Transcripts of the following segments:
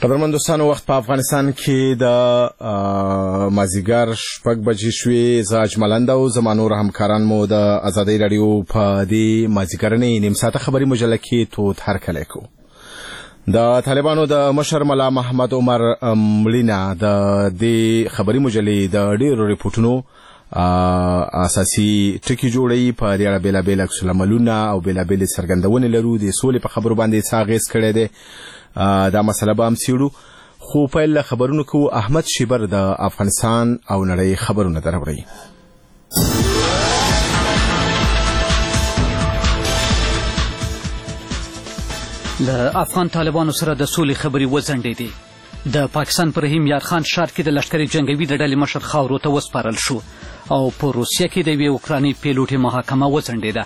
قدرمن دوستانو، وخت په افغانستان کې د مازیګر 6 بجې شوې. زه اجملند او زمانور همکاران مو د ازادي رادیو په دې مازیګرنې نیم ساعته خبري مجله کې توت هرکلی کو. د طالبانو د مشر ملا محمد عمر مړینه د دې خبري مجلې د ډیرو ریپورتونو اساسي ټکی جوړي په اړه بیلابیل عکس العملونه او بیلابیل څرګندونې لرو. د سولې په خبرو باندې څاغېز کړی دی. دا مسله به هم سیړو، خو پیل خبرونو کو احمد شیبر د افغانستان او نړۍ خبرونه دروړي. د افغان طالبانو سره د سولې خبرې وځنډېدې. د پاکستان پر رحیم یار خان ښار کې د لښکرې جنګوي د ډلې مشر خاورو ته وسپارل شو او په روسیه کې د یوې اوکراني پیلوټې محاکمه وځنډېده.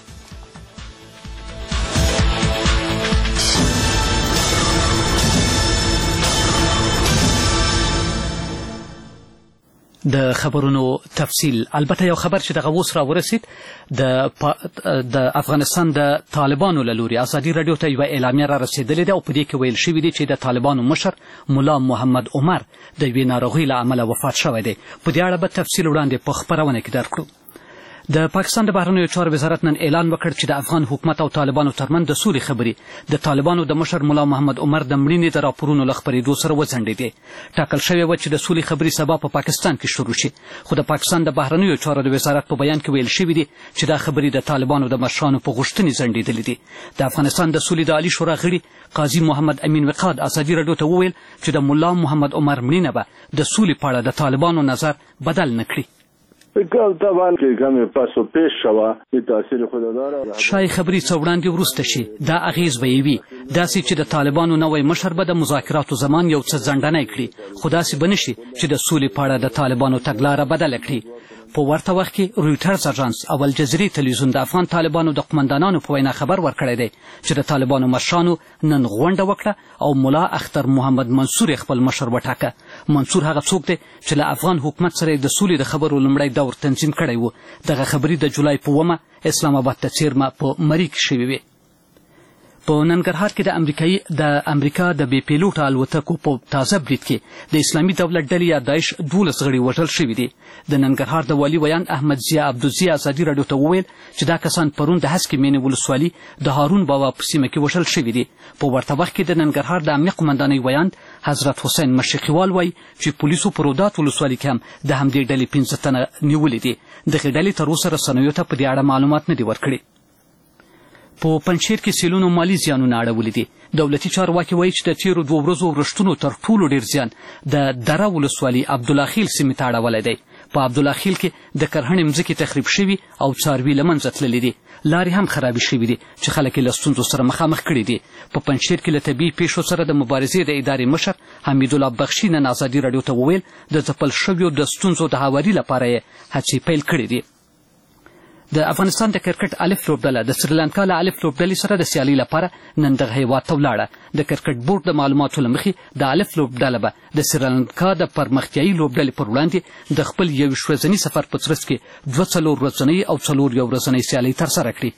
د خبرونو تفصیل، البته یو خبر چې دغه اوس راورسید، د افغانستان د طالبانو له لوري ازادي راډیو ته یوه اعلامیه را رسېدلې ده او په دې کې ویل شوي دي چې د طالبانو مشر ملا محمد عمر د یوې ناروغۍ له امله وفات شوی دی. په دې اړه به تفصیل وړاندې په خپرونه کې درکړو. د پاکستان د بهرنیو چارو وزارت نن اعلان وکړ چې د افغان حکومت او طالبانو ترمنځ د سولې خبرې د طالبانو د مشر ملا محمد عمر د مړینې د راپورونو له خپرېدو سره وځنډېدې. ټاکل شوې وه چې د سولې خبرې سبا په پاکستان کې شروع شي، خو د پاکستان د بهرنیو چارو د وزارت په بیان کې ویل شوي دي چې دا خبرې د طالبانو د مشرانو په غوښتنې ځنډېدلې دي. د افغانستان د سولې د عالي شورا غړي قاضي محمد امین وقاد ازادي راډیو ته وویل چې د ملا محمد عمر مړینه به د سولې په اړه د طالبانو نظر بدل نه کړي. شای خبرې څه وړاندې وروسته شي، دا اغیز به یې وي، داسې چې د طالبانو نوی مشر به د مذاکراتو زمان یو څه ځنډنی کړي، خو داسې به نه شي چې د سولې په اړه د طالبانو تګلاره بدله کړي. په ورته وخت کې رویټرز اژانس او الجزیرې تلویزیون د افغان طالبانو د قمندانانو په وینا خبر ورکړی دی چې د طالبانو مشرانو نن غونډه وکړه او ملا اختر محمد منصور خپل مشر وټاکه. منصور هغه څوک دی چې له افغان حکومت سره د سولې د خبرو لومړی دور تنظیم کړی و. دغه خبرې د جولای په 1 اسلام آباد ته څیرمه په مری کې شوې وې. په ننګرهار کې د امریکا د بې پیلوټه الوتکو په تازه برید کې د اسلامي دولت ډلې یا داعش 12 غړي وژل شوي دي. د ننګرهار د والي ویان احمد ضیا عبدالضیا ازادي راډیو ته وویل چې دا کسان پرون د هسکې مینې ولسوالي د هارون بابا په سیمه کې وژل شوي دي. په ورته وخت کې د ننګرهار د امنیه قمندانۍ ویان حضرت حسین مشرقیوال وایي چې پولیسو په رودات ولسوالي کې هم د همدې ډلې 15 تنه نیولي دي. دغې ډلې تر اوسه رسنیو ته په دې اړه معلومات نه دي ورکړي. په پنجشیر کې سیلونو مالي زیانونه اړولي دي. دولتي چارواکي وایي چې د تیرو 2 ورځو وړښتونو تر ټولو ډیر زیان د دره ولسوالي عبدالله خیل سیمې ته اړولی دی. په عبدالله خیل کې د کرهڼې مځکې تخریب شوي او څاروي له منځه تللي دي. لارې هم خرابې شوي دي چې خلک یې له ستونزو سره مخامخ کړي دي. په پنجشیر کې له طبیعي پیښو سره د مبارزې د ادارې مشر حمیدالله بخشي نن ازادي راډیو ته وویل د ځپل شویو د ستونزو د هواري لپاره یې هڅې پیل کړي دي. د افغانستان د کرکټ الف لوبډله د سریلانکا له الف لوبډلې سره د سیالۍ لپاره نن دغه هیواد ته ولاړه. د کرکټ بورډ د معلوماتو له مخې د الف لوبډله به د سریلانکا د پرمختیایي لوبډلې پر وړاندې د خپل 21 ورځني سفر په ترڅ کې 2 ورځنۍ او 4 ورځنۍ سیالۍ ترسره کړي.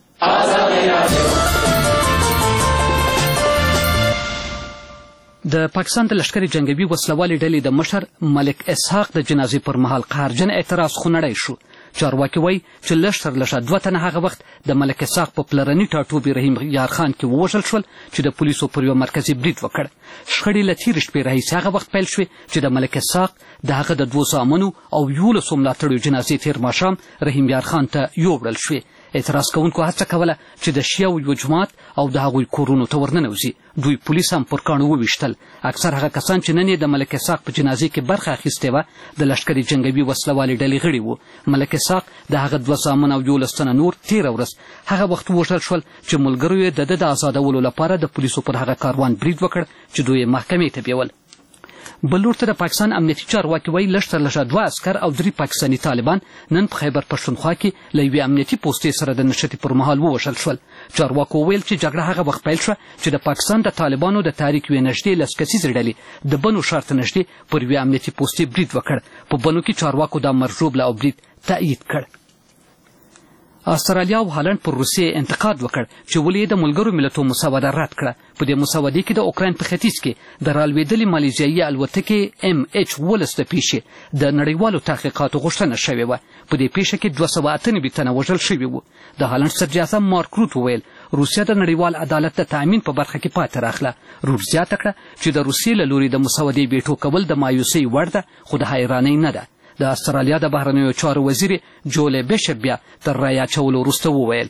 د پاکستان د لښکرې جنګوي وسلوالې ډلې د مشر ملک اسحاق د جنازې پر مهال قهرجن اعتراض خونړی شو. چارواکي وایي چې لږ تر لږه 2 تنه هغه وخت د ملک اسحاق په پلرني ټاټوبي رحیم یار خان کې ووژل شول چې د پولیسو پر یوه مرکزي برید وکړ. شخړې له تېرې شپې راهیسې هغه وخت پیل شوې چې د ملک اسحاق د هغه د 2 زامنو او 11 ملاتړیو جنازې تېر ماښام رحیم یار خان ته یووړل شوې. اعتراض کوونکو هڅه کوله چې د شیعو یو جماعت او د هغوی کورونو ته ورننوځي. دوی پولیس هم پر کاڼو وویشتل. اکثر هغه کسان چې نن یې د ملک اسحاق په جنازې کې برخه اخیستې وه د لښکرې جنګوي وسلوالې ډلې غړي وو. ملک اسحاق د هغه 2 زامن او 11 تنه نور تېره ورځ هغه وخت ووژل شول چې ملګرو یې د ده د آزادولو لپاره د پولیسو پر هغه کاروان برید وکړ چې دوی یې محکمې ته بیول. بل لور ته د پاکستان امنیتي چارواکي وایي لږ تر لږه 2 عسکر او 3 پاکستاني طالبان نن په خیبر پښتونخوا کې له یوې امنیتي پوستې سره د نښتې پر مهال ووژل شول. چارواکو وویل چې جګړه هغه وخت پیل شوه چې د پاکستان د طالبانو د تحریک یوې نږدې 10 کسیزې ډلې د بنو ښار ته نږدې پر یوې امنیتي پوستې برید وکړ. په بنو کې چارواکو دا مرژوبله او برید تایید کړ. استرالیا او هالند پر روسیې انتقاد وکړ چې ولې د ملګرو ملتونو مسوده رد کړه. په دې مسودې کې د اوکراین په ختیځ کې د رالوېدلې مالیزیایي الوتکې MH12 د پیښې د نړیوالو تحقیقاتو غوښتنه شوې وه. په دې پیښه کې 298 تنه وژل شوي وو. د هالند صدراعظم مارک روت وویل روسیه د نړیوال عدالت د تأمین په برخه کې پاتې راغله. روت زیاته کړه چې د روسیې له لوري د مسودې بیټو کول د مایوسۍ وړ ده، خو د حیرانۍ نه ده. د استرالیا د بهرنیو چارو وزیر جولې بیشپ بیا تر رایې اچولو وروسته وویل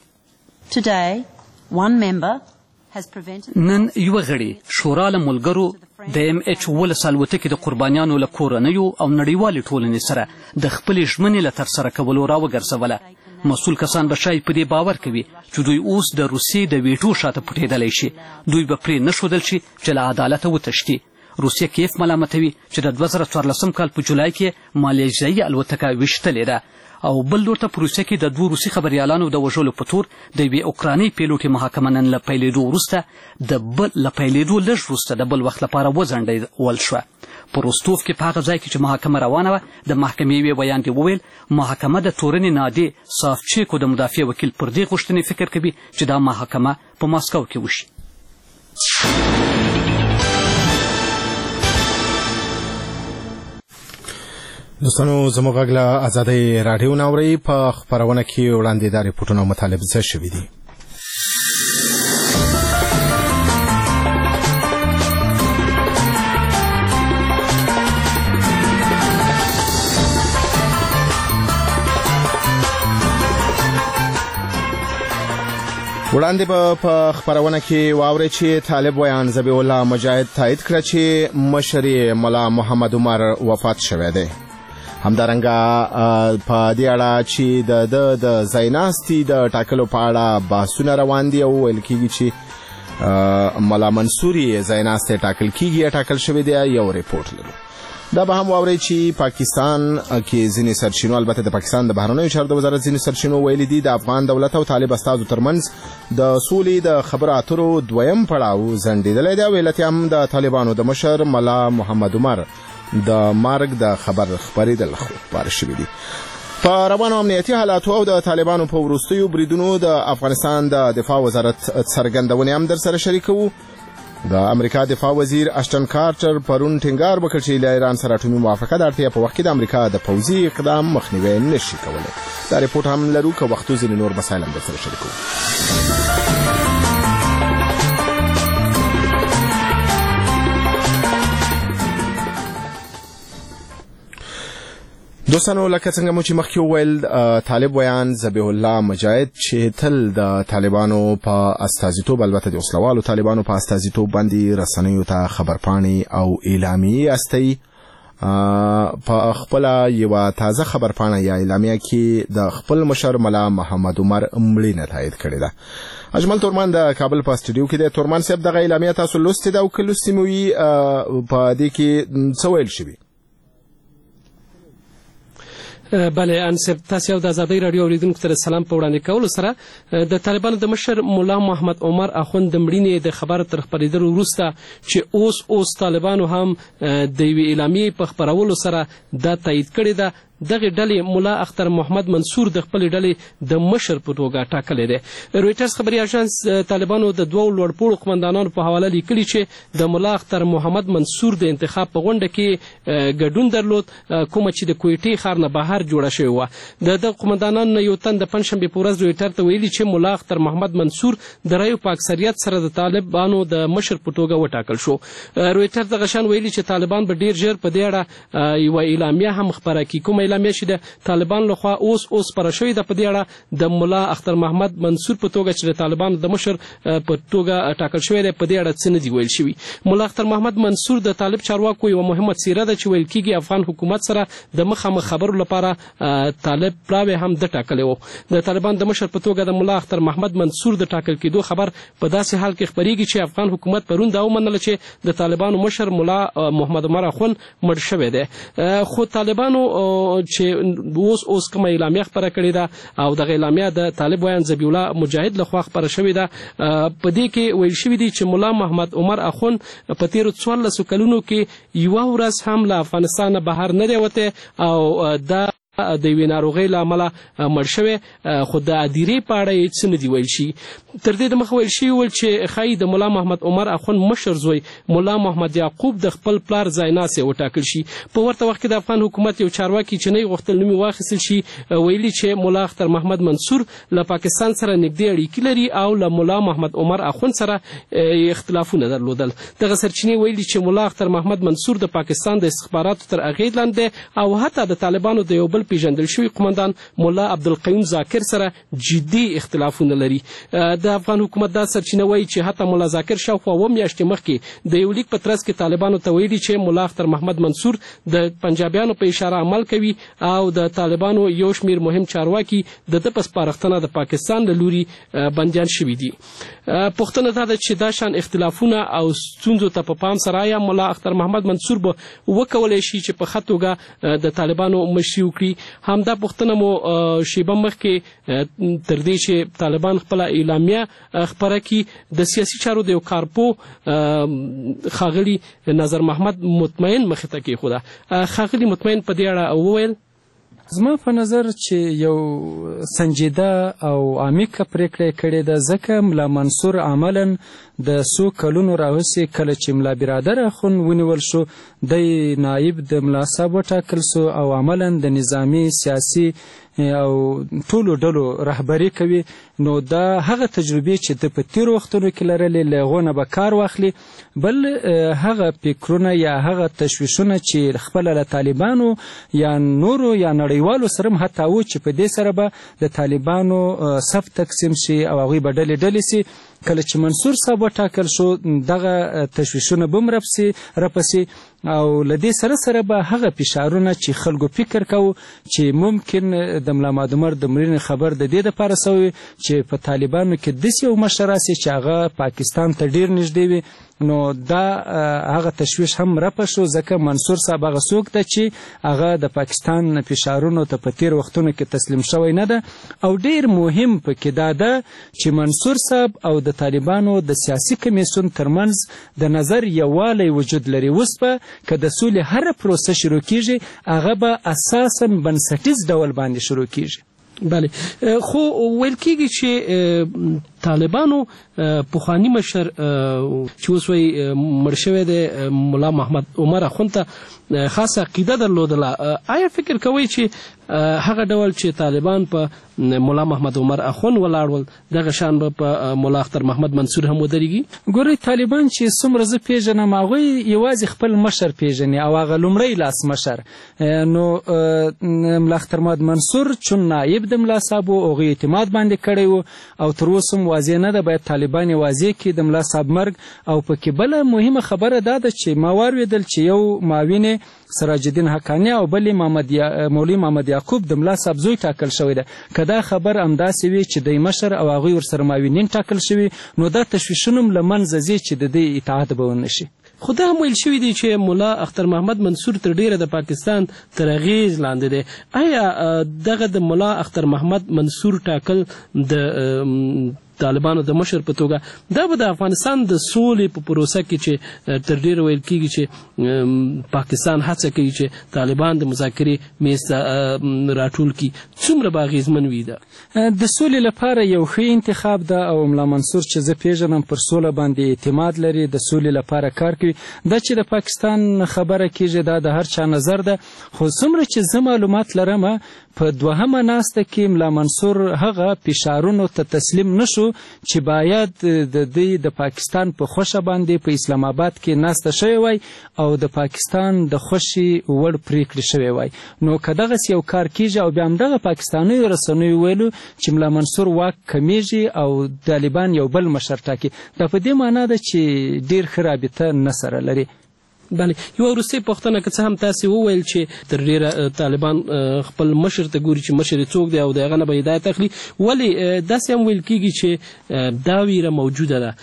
نن یوه غړي شورا له ملګرو د MH12 الوتکې د قربانیانو له کورنیو او نړیوالې ټولنې سره د خپلې ژمنې له ترسره کولو راوګرځوله. مسؤل کسان به شاید په دې باور کوي چې دوی اوس د روسیې د ویټو شاته پټېدلی شي. دوی به پرې نه ښودل شي چې له عدالته وتښتي. روسیه کیف ملامتوي چې د 2014 کال په جولای کې مالیزیایي الوتکه ویشتلې ده او بل لور ته په روسیه کې د 2 روسي خبریالانو د وژلو په تور د یوې اوکراني پیلوټې محاکمه نن له پیلېدو وروسته لږ وروسته د بل وخت لپاره وځنډول شوه. په روستوف کې په هغه ځای کې چې محاکمه روانه وه د محکمې یوې بیان کې وویل محاکمه د تورنې نادې سافچیکو د مدافع وکیل پر دې غوښتنې فکر کوي چې دا محاکمه په ماسکو کې وشي. دوستانو زموږ غږ له ازادۍ راډیو نه اورئ. په خپرونه کې وړاندې دا ریپورټونه او مطالب ذکر شوي دي. وړاندې په خپرونه کې واورئ چې طالب ویان ذبیح الله مجاهد تایید کړه چې مشر ملا محمد عمر وفات شوی دی. همدارنګه په دې اړه چې د ځایناستي د ټاکلو په اړه بحثونه روان دي او ویل کېږي چې ملا منصور یې ځایناستی ټاکل کېږي یا ټاکل شوی دی. یو ریپورټ لرو. دا به هم واورئ چې پاکستان کې ځینې سرچینو البته د پاکستان د بهرنیو چارو د وزارت ځینې سرچینو ویلي دي د افغان دولت او طالب استازو ترمنځ د سولې د خبرو اترو دویم پړاو ځنډېدلی دی او علت یې هم د طالبانو د مشر ملا محمد عمر د مرګ د خبر خپرېدل خپاره شوي دي. په روانو امنیتي حالاتو او د طالبانو په وروستیو بریدونو د افغانستان د دفاع وزارت څرګندونې هم در سره شریکوو. د امریکا دفاع وزیر اشټن کارټر پرون ټینګار وکړ چې له ایران سره اټومي موافقه د اړتیا په وخت کې د امریکا د پوځي اقدام مخنیوی نشي کولی. دا ریپورټ هم لرو که وختو ځینې نور مسایل هم در سره شریکوو. دوستانو لکه څنګه مو چې مخکې وویل طالب ویان ذبیح الله مجاهد چې تل د طالبانو په استازیتوب البته د وسلوالو طالبانو په استازیتوب باندې رسنیو ته خبرپاڼې او اعلامیې استوي. په خپل یوه تازه خبرپاڼه یا اعلامیه کې د خپل مشر ملا محمد عمر مړینه تایید کړې ده. اجمل تورمان د کابل په استودیو کې دی. تورمان صاحب دغه اعلامیه تاسو لوستې ده او که لوستې مو وي په دې کې څه ویل شوي؟ بله انصب تاسو د ازادۍ راډیو اوریدونکو ته سلام په وړاندې کولو سره د طالبانو د مشر مولا محمد عمر اخوند د مړینې د خبر تر خپرېدلو وروسته چې اوس طالبانو هم د یوې اعلامیې په خپرولو سره دا تایید کړې ده. دغه ډلې مولا اختر محمد منصور د خپل ډلې د مشر په توګه ټاکلی دی. رویټرز خبري اژانس طالبانو د دوو لوړپوړو قومندانانو په حواله لیکلي چې د مولا اختر محمد منصور د انتخاب په غونډه کې ګډون درلود کومه چې د کویټې ښار نه بهر جوړه شوې وه. د قومندانانو نه یو تن د پنجشنبې په ورځ رویټر ته ویلي چې مولا اختر محمد منصور د رایو په اکثریت سره د طالبانو د مشر په توګه وټاکل شو. رویټر دغه شان ویلي چې طالبان به ډیر ژر په دې اړه یوه اعلامیه هم خپره کړي. کومه اعلامیه چې د طالبان لخوا اوس خپره شوې ده په دې اړه د مولا اختر محمد منصور په توګه چې د طالبانو د مشر په توګه ټاکل شوی دی په دې اړه څه نه دي ویل شوي. مولا اختر محمد منصور د طالب چارواکو یوه مهمه څیره ده چې ویل کېږي افغان حکومت سره د مخامخ خبرو لپاره طالب پلاوی هم د ټاکلی و. د طالبان د مشر په توګه د مولا اختر محمد منصور د ټاکل کېدو خبر په داسې حال کې خپرېږي چې افغان حکومت پرون دا ومنله چې د طالبانو مشر مولا محمد عمر اخوند مړ شوی دی. خو طالبانو چې اوس کومه اعلامیه خپره کړې ده او دغه اعلامیه د طالب ویان ذبیح الله مجاهد لخوا خپره شوې ده. په دې کې ویل شوي دي چې مولا محمد عمر اخوند په تېرو 14 کلونو کې یوه ورځ هم له افغانستانه بهر نه دی وتی او دا د یوې ناروغۍ له امله مړ شوی، خو د هدیرې په اړه یې څه نه دي ویل شي. تر دې دمخه ویل شوي ول چې ښایي د ملا محمد عمر اخوند مشر زوی ملا محمد یعقوب د خپل پلار ځایناستی وټاکل شي. په ورته وخت کې د افغان حکومت یو چارواکي چې نه یې غوښتل نوم یې واخیستل شي ویلي چې ملا اختر محمد منصور له پاکستان سره نږدې اړیکې لري او له ملا محمد عمر اخوند سره اختلافونه درلودل. دغه سرچینې ویلي چې ملا اختر محمد منصور د پاکستان د استخباراتو تر اغېز لاندې دی او حتی د طالبانو د یو بل پیژندل شوي قمندان ملا عبدالقیوم ذاکر سره جدي اختلافونه لري. د افغان حکومت دا سرچینه وایي چې حتی ملا ذاکر شاوخوا 2 میاشتې مخکې د یو لیک په ترڅ کې طالبانو ته ویلي چې ملا اختر محمد منصور د پنجابیانو په اشاره عمل کوي او د طالبانو یو شمیر مهم چارواکي د ده په سپارښتنه د پاکستان له لوري بندیان شوي دي. پوښتنه دا ده چې دا شان اختلافونه او ستونزو ته په پام سره آیا ملا اختر محمد منصور به وکولی شي چې په ښه توګه د طالبانو مشري وکړي؟ همدا پوښتنه مو شیبه مخکې تر دې چې طالبان خپله اعلامیه خپره کړي د سیاسي چارو د یو کارپو ښاغلي نظر محمد مطمئن مخې ته کېښوده. ښاغلي مطمئن په دې اړه وویل زما په نظر چې یو سنجیده او عمیقه پرېکړه یې کړې ده، ځکه ملا منصور عملا د څو کلونو راهیسې کله چې ملا برادر اخوند ونیول شو دی نایب د ملا صاحب وټاکل سو او عملا د نظامي سیاسي او ټولو ډلو رهبري کوي. نو دا هغه تجربې چې د په تېرو وختونو کې لرلې له هغو نه به کار واخلي. بل هغه فکرونه یا هغه تشویشونه چې خپله له طالبانو یا نورو یا نړیوالو سره هم حتی و چې په دې سره به د طالبانو صف تقسیم شي او هغوی به ډلې ډلې سي. کله چې منصور صاحب وټاکل شو دغه تشویشونه به هم رپسې او له دې سره سره به هغه فشارونه چې خلکو فکر کوو چې ممکن د ملا محمد عمر د مړینې خبر د دې دپاره سوی چې په طالبانو کې داسې یو مشر راسي چې هغه پاکستان ته ډېر نږدې وي. نو دا هغه تشویش هم رپه شو ځکه منصور صاحب هغه څوک ده چې هغه د پاکستان فشارونو ته په تېرو وختونو کې تسلیم شوی نه ده. او ډېر مهم پکې دا ده چې منصور صاحب او د طالبانو د سیاسي کمیسیون ترمنځ د نظر یووالی وجود لري. اوس به که د سولې هره پروسه شروع کیږي هغه به اساساً بنسټیز ډول باندې شروع کیږي. بله، خو ویل کېږي چې طالبانو پخوانی مشر چې اوس وایي مړ شوی دی ملا محمد عمر اخوند ته خاصه عقیده درلودله. آیا فکر کوئ چې هغه ډول چې طالبان په ملا محمد عمر اخوند ولاړول دغه شان به په ملا اختر محمد منصور هم ودرېږي؟ ګورئ، طالبان چې څومره زه پیژنم هغوی یوازې خپل مشر پیژني او هغه لومړی لاس مشر. نو ملا اختر محمد منصور چون نایب د ملا صاحب و هغوی اعتماد باندې کړی و او تر اوسه هم واضح نه ده، باید طالبان یې واضح کړي د ملا صاحب مرګ. او پکې بله مهمه خبره دا ده چې ما واورېدل چې یو معاون سراج الدین حقانی او بل مولوي محمد یعقوب د ملا صاحب زوی ټاکل شوی ده. که دا خبر همداسې وي چې دی مشر او هغوی ورسره معاونین ټاکل شوي نو دا تشویشونه هم له منځه ځي چې د دې اطاعت به ونه شي. خو دا هم ویل شوي دي چې ملا اختر محمد منصور تر ډیره د پاکستان تر اغېز لاندې دی. آیا دغه د ملا اختر محمد منصور ټاکل د طالبانو د مشر په توګه دا به د افغانستان د سولې په پروسه کې چې تر ډیره ویل کېږي چې پاکستان هڅه کوي چې طالبان د مذاکرې میز ته راټول کړي، څومره به اغېزمن وي؟ ده د سولې لپاره یو ښه انتخاب ده او ملا منصور چې زه پیژنم پر سوله باندې اعتماد لري، د سولې لپاره کار کوي. دا چې د پاکستان خبره کېږي دا د هر چا نظر ده، خو څومره چې زه معلومات لرم په دوهمه ناسته کې ملا منصور هغه فشارونو ته تسلیم نشو چې باید د دې د پاکستان په خوښه باندې په اسلام آباد کې ناسته شوی وای او د پاکستان د خوښې وړ پریکړې شوی وای. نو که دغسې یو کار کېږي او بیا همدغه پاکستانیو رسنیو ویلو چې ملا منصور واک کمیږي او طالبان یو بل مشر ټاکي، دا په دې معنا ده چې ډېر ښه رابطه نه سره لري. بله، یوه وروستۍ پوښتنه که څه هم تاسې وویل چې تر ډېره طالبان خپل مشر ته ګوري چې مشر یې څوک دی او د هغه نه به هدایت اخلي، ولې داسې هم ویل کېږي چې دا ویره موجوده ده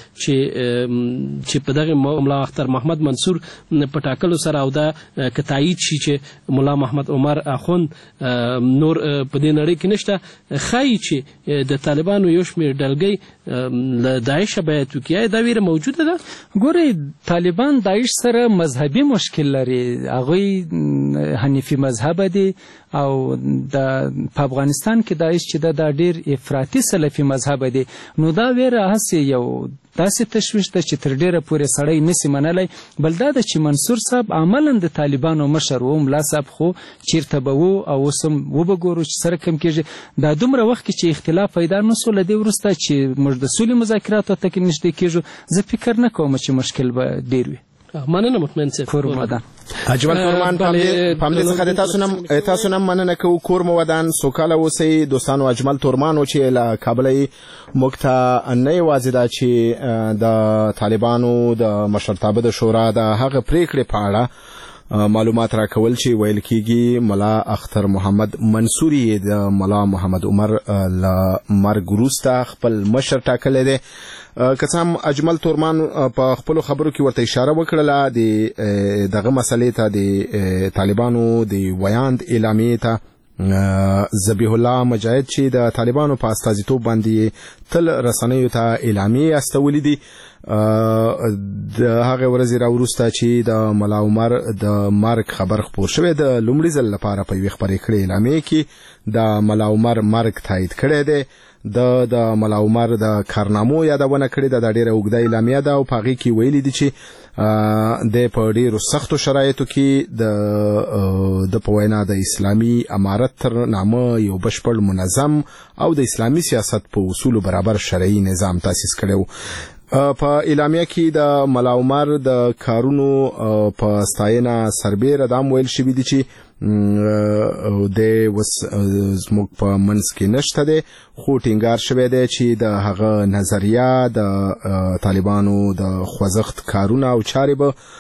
چې په دغې ملا اختر محمد منصور په ټاکلو سره او دا که تایید شي چې ملا محمد عمر اخوند نور په دې نړۍ کې نشته، ښایي چې د طالبانو یو شمېر ډلګۍ له داعشه بیعت وکړي. دا ویره موجوده ده؟ ګورئ، طالبان داعش سره مذهبي مشکل لري، هغوی حنیفي مذهب دي او په افغانستان کې دا چې دا ډیر افراطي سلفي مذهب دي. نو دا ویره هسې یو داسې تشویش ده چې تر ډیره پورې سړی نسی منلی. بل دا ده چې منصور صاحب عملا د طالبانو مشر و، ملا صاحب خو چیرته به و او اوس هم وبګورو چې سره کم کېږي. دا دومره وخت کې چې اختلاف پیدا نه سو، له دې وروسته چې موږ د سولې مذاکراتو ته کې نږدې کېږو، زه فکر نه کوم چې مشکل به ډیر وي. مننه مطمئن صاحب. کور مودان اجمل کورمان پام دې څخه تاسو نم مننه کوو. کور مودان سوکاله اوسئ دوستانو. اجمل تورمان چې له کابل موږ ته نه یوازې دا چې د طالبانو د مشرتابه د شورا د هغه پریکړې په اړه معلومات راکول چې ویل کېږي ملا اختر محمد منصوري د ملا محمد عمر له مرګ وروسته خپل مشر ټاکلی دی. که څه هم اجمل تورمان په خپلو خبرو کې ورته اشاره وکړله د دغه مسلې ته، د طالبانو د ویاند اعلامیې ته، ذبیح الله مجاهد چې د طالبانو په استازیتوب باندې تل رسنیو ته اعلامیې استولې دي، د هغه ورځې راوروسته چې د ملا عمر د مرګ خبر خپور شوی، د لومړي ځل لپاره په یوې خپرې کړې اعلامیې کې د ملا عمر مرګ تایید کړی دی. د ملا عمر د کارنامو یادونه کړې ده، د ډیره اوږده اعلامیه ده او په هغې کې ویلي دي چې د په ډیرو سختو شرایطو کې د په وینا د اسلامي امارت تر نامه یو بشپړ منظم او د اسلامي سیاست په اصولو برابر شرعي نظام تاسیس کړی. په اعلامیه کې د ملا عمر د کارونو په ستاینه سربیره دا ویل شوي دي چې د زموږ په منځ کې نشته دی، خو ټینګار شوی دی چې د هغه نظریه د طالبانو د خوځښت کارونه او چارې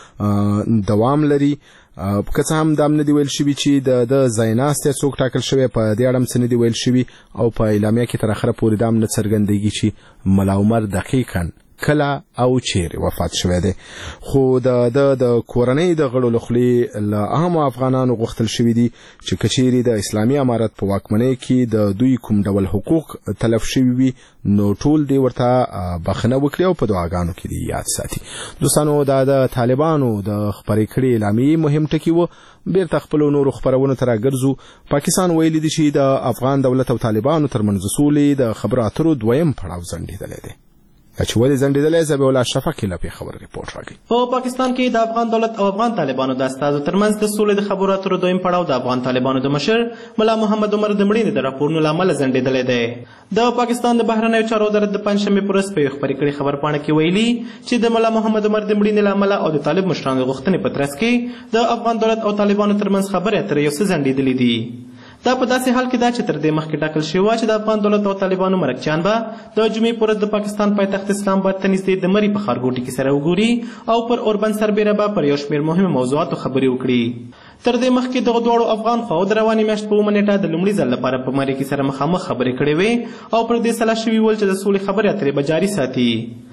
به دوام لري. که څه هم دا هم نه دي ویل شوي چې د ځایناستې څوک ټاکل شوی، په دې اړه هم څه نه دي ویل شوي او په اعلامیه کې تر اخره پورې دا هم نه څرګندېږي چې ملا عمر دقیقاً کله او چیرې وفات شوی دی. خو د کورنۍ د غړو له خولې له عامو افغانانو غوښتل شوي دي چې که چیرې د اسلامي امارت په واکمنۍ کې د دوی کوم ډول حقوق تلف شوي وي نو ټول دی ورته بخښنه وکړي او په دعاګانو کې دی یاد ساتي. دوستانو، دا د طالبانو د خپرې کړې اعلامیې مهم ټکي و. بیرته خپلو نورو خپرونو ته راګرځو. پاکستان ویلي دي چې د افغان دولت او طالبانو ترمنځ سولې د خبرو اترو دویم پړاو ځنډېدلی دی. چې ولې ځنډېدلی، ذبیح الله اشرف له خبر ریپورټ راکړي. په پاکستان کې د افغان دولت او افغان طالبانو د استازو ترمنځ د سولې د خبرو اترو دویم پړاو د افغان طالبانو د مشر ملا محمد عمر د مړینې د راپورونو له امله ځنډېدلی دی. د پاکستان د بهرنیو چارو وزارت د پنجشنبې په ورځ په یوې خپرې کړې خبرپاڼه کې ویلي چې د ملا محمد عمر د مړینې له امله او د طالب مشرانو د غوښتنې په ترڅ کې د افغان دولت او طالبانو ترمنځ خبرې اترې یو څه ځنډېدلې دي. دا په داسې حال کې ده چې تر دې مخکې ټاکل شوي وه چې د افغان دولت او طالبانو مرکچیان به د جمعې په ورځ د پاکستان پایتخت اسلام آباد ته نږدې د مري په ښارګوټي کې سره وګوري او پر اوربند سربیره به پر یو شمېر مهمو موضوعاتو خبرې وکړي. تر دې مخکې دغه دواړو افغان خواو د روانې میاشت په 9 نیټه د لومړي ځل لپاره په مري کې سره مخامخ خبرې کړې وې او پر دې سلا شوي ول چې د سولې خبرې اترې به جاري ساتي.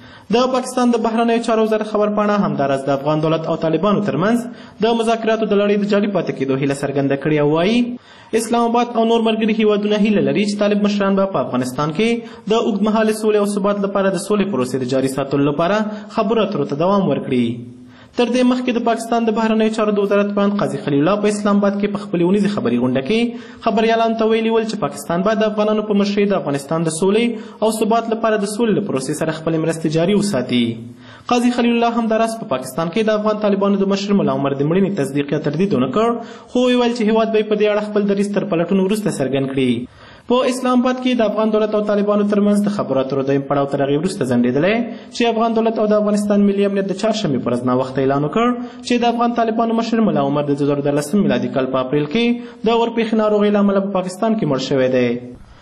د پاکستان د بهرنیو چارو وزارت خبرپاڼه همداراز د افغان دولت او طالبانو ترمنځ د مذاکراتو د لړۍ د جاري پاتې کېدو هیله څرګنده کړې او وایي اسلام آباد او نور ملګري هیوادونه هیله لري چې طالب مشران به په افغانستان کې د اوږدمهالې سولې او ثبات لپاره د سولې پروسې د جاري ساتلو لپاره خبرو اترو ته دوام ورکړي. تر دې مخکې د پاکستان د بهرنیو چارو د وزارت بیان قاضي خلیل الله په اسلام آباد کې په خپلې اونیزې خبري غونډه کې خبریالانو ته ویلي ول چې پاکستان به د افغانانو په مشرۍ د افغانستان د سولې او ثبات لپاره د سولې له پروسې سره خپلې مرستې جاري وساتي. قاضي خلیل الله همداراز په پاکستان کې د افغان طالبانو د مشر ملا عمر د مړینې تصدیق یا تردید ونه کړ، خو ویل چې هیواد به په دې اړه خپل دریځ تر پلټونو وروسته څرګند کړي. په اسلام آباد کې د افغان دولت او طالبانو ترمنځ د خبرو اترو دویم پړاو تر هغې وروسته ځنډېدلی چې افغان دولت او د افغانستان ملي امنیت د چهارشنبې په ورځ ناوخته اعلان وکړ چې د افغان طالبانو مشر ملا عمر د 2013 میلادي کال په اپریل کې د ورپېښې ناروغۍ له امله په پاکستان کې مړ شوی دی.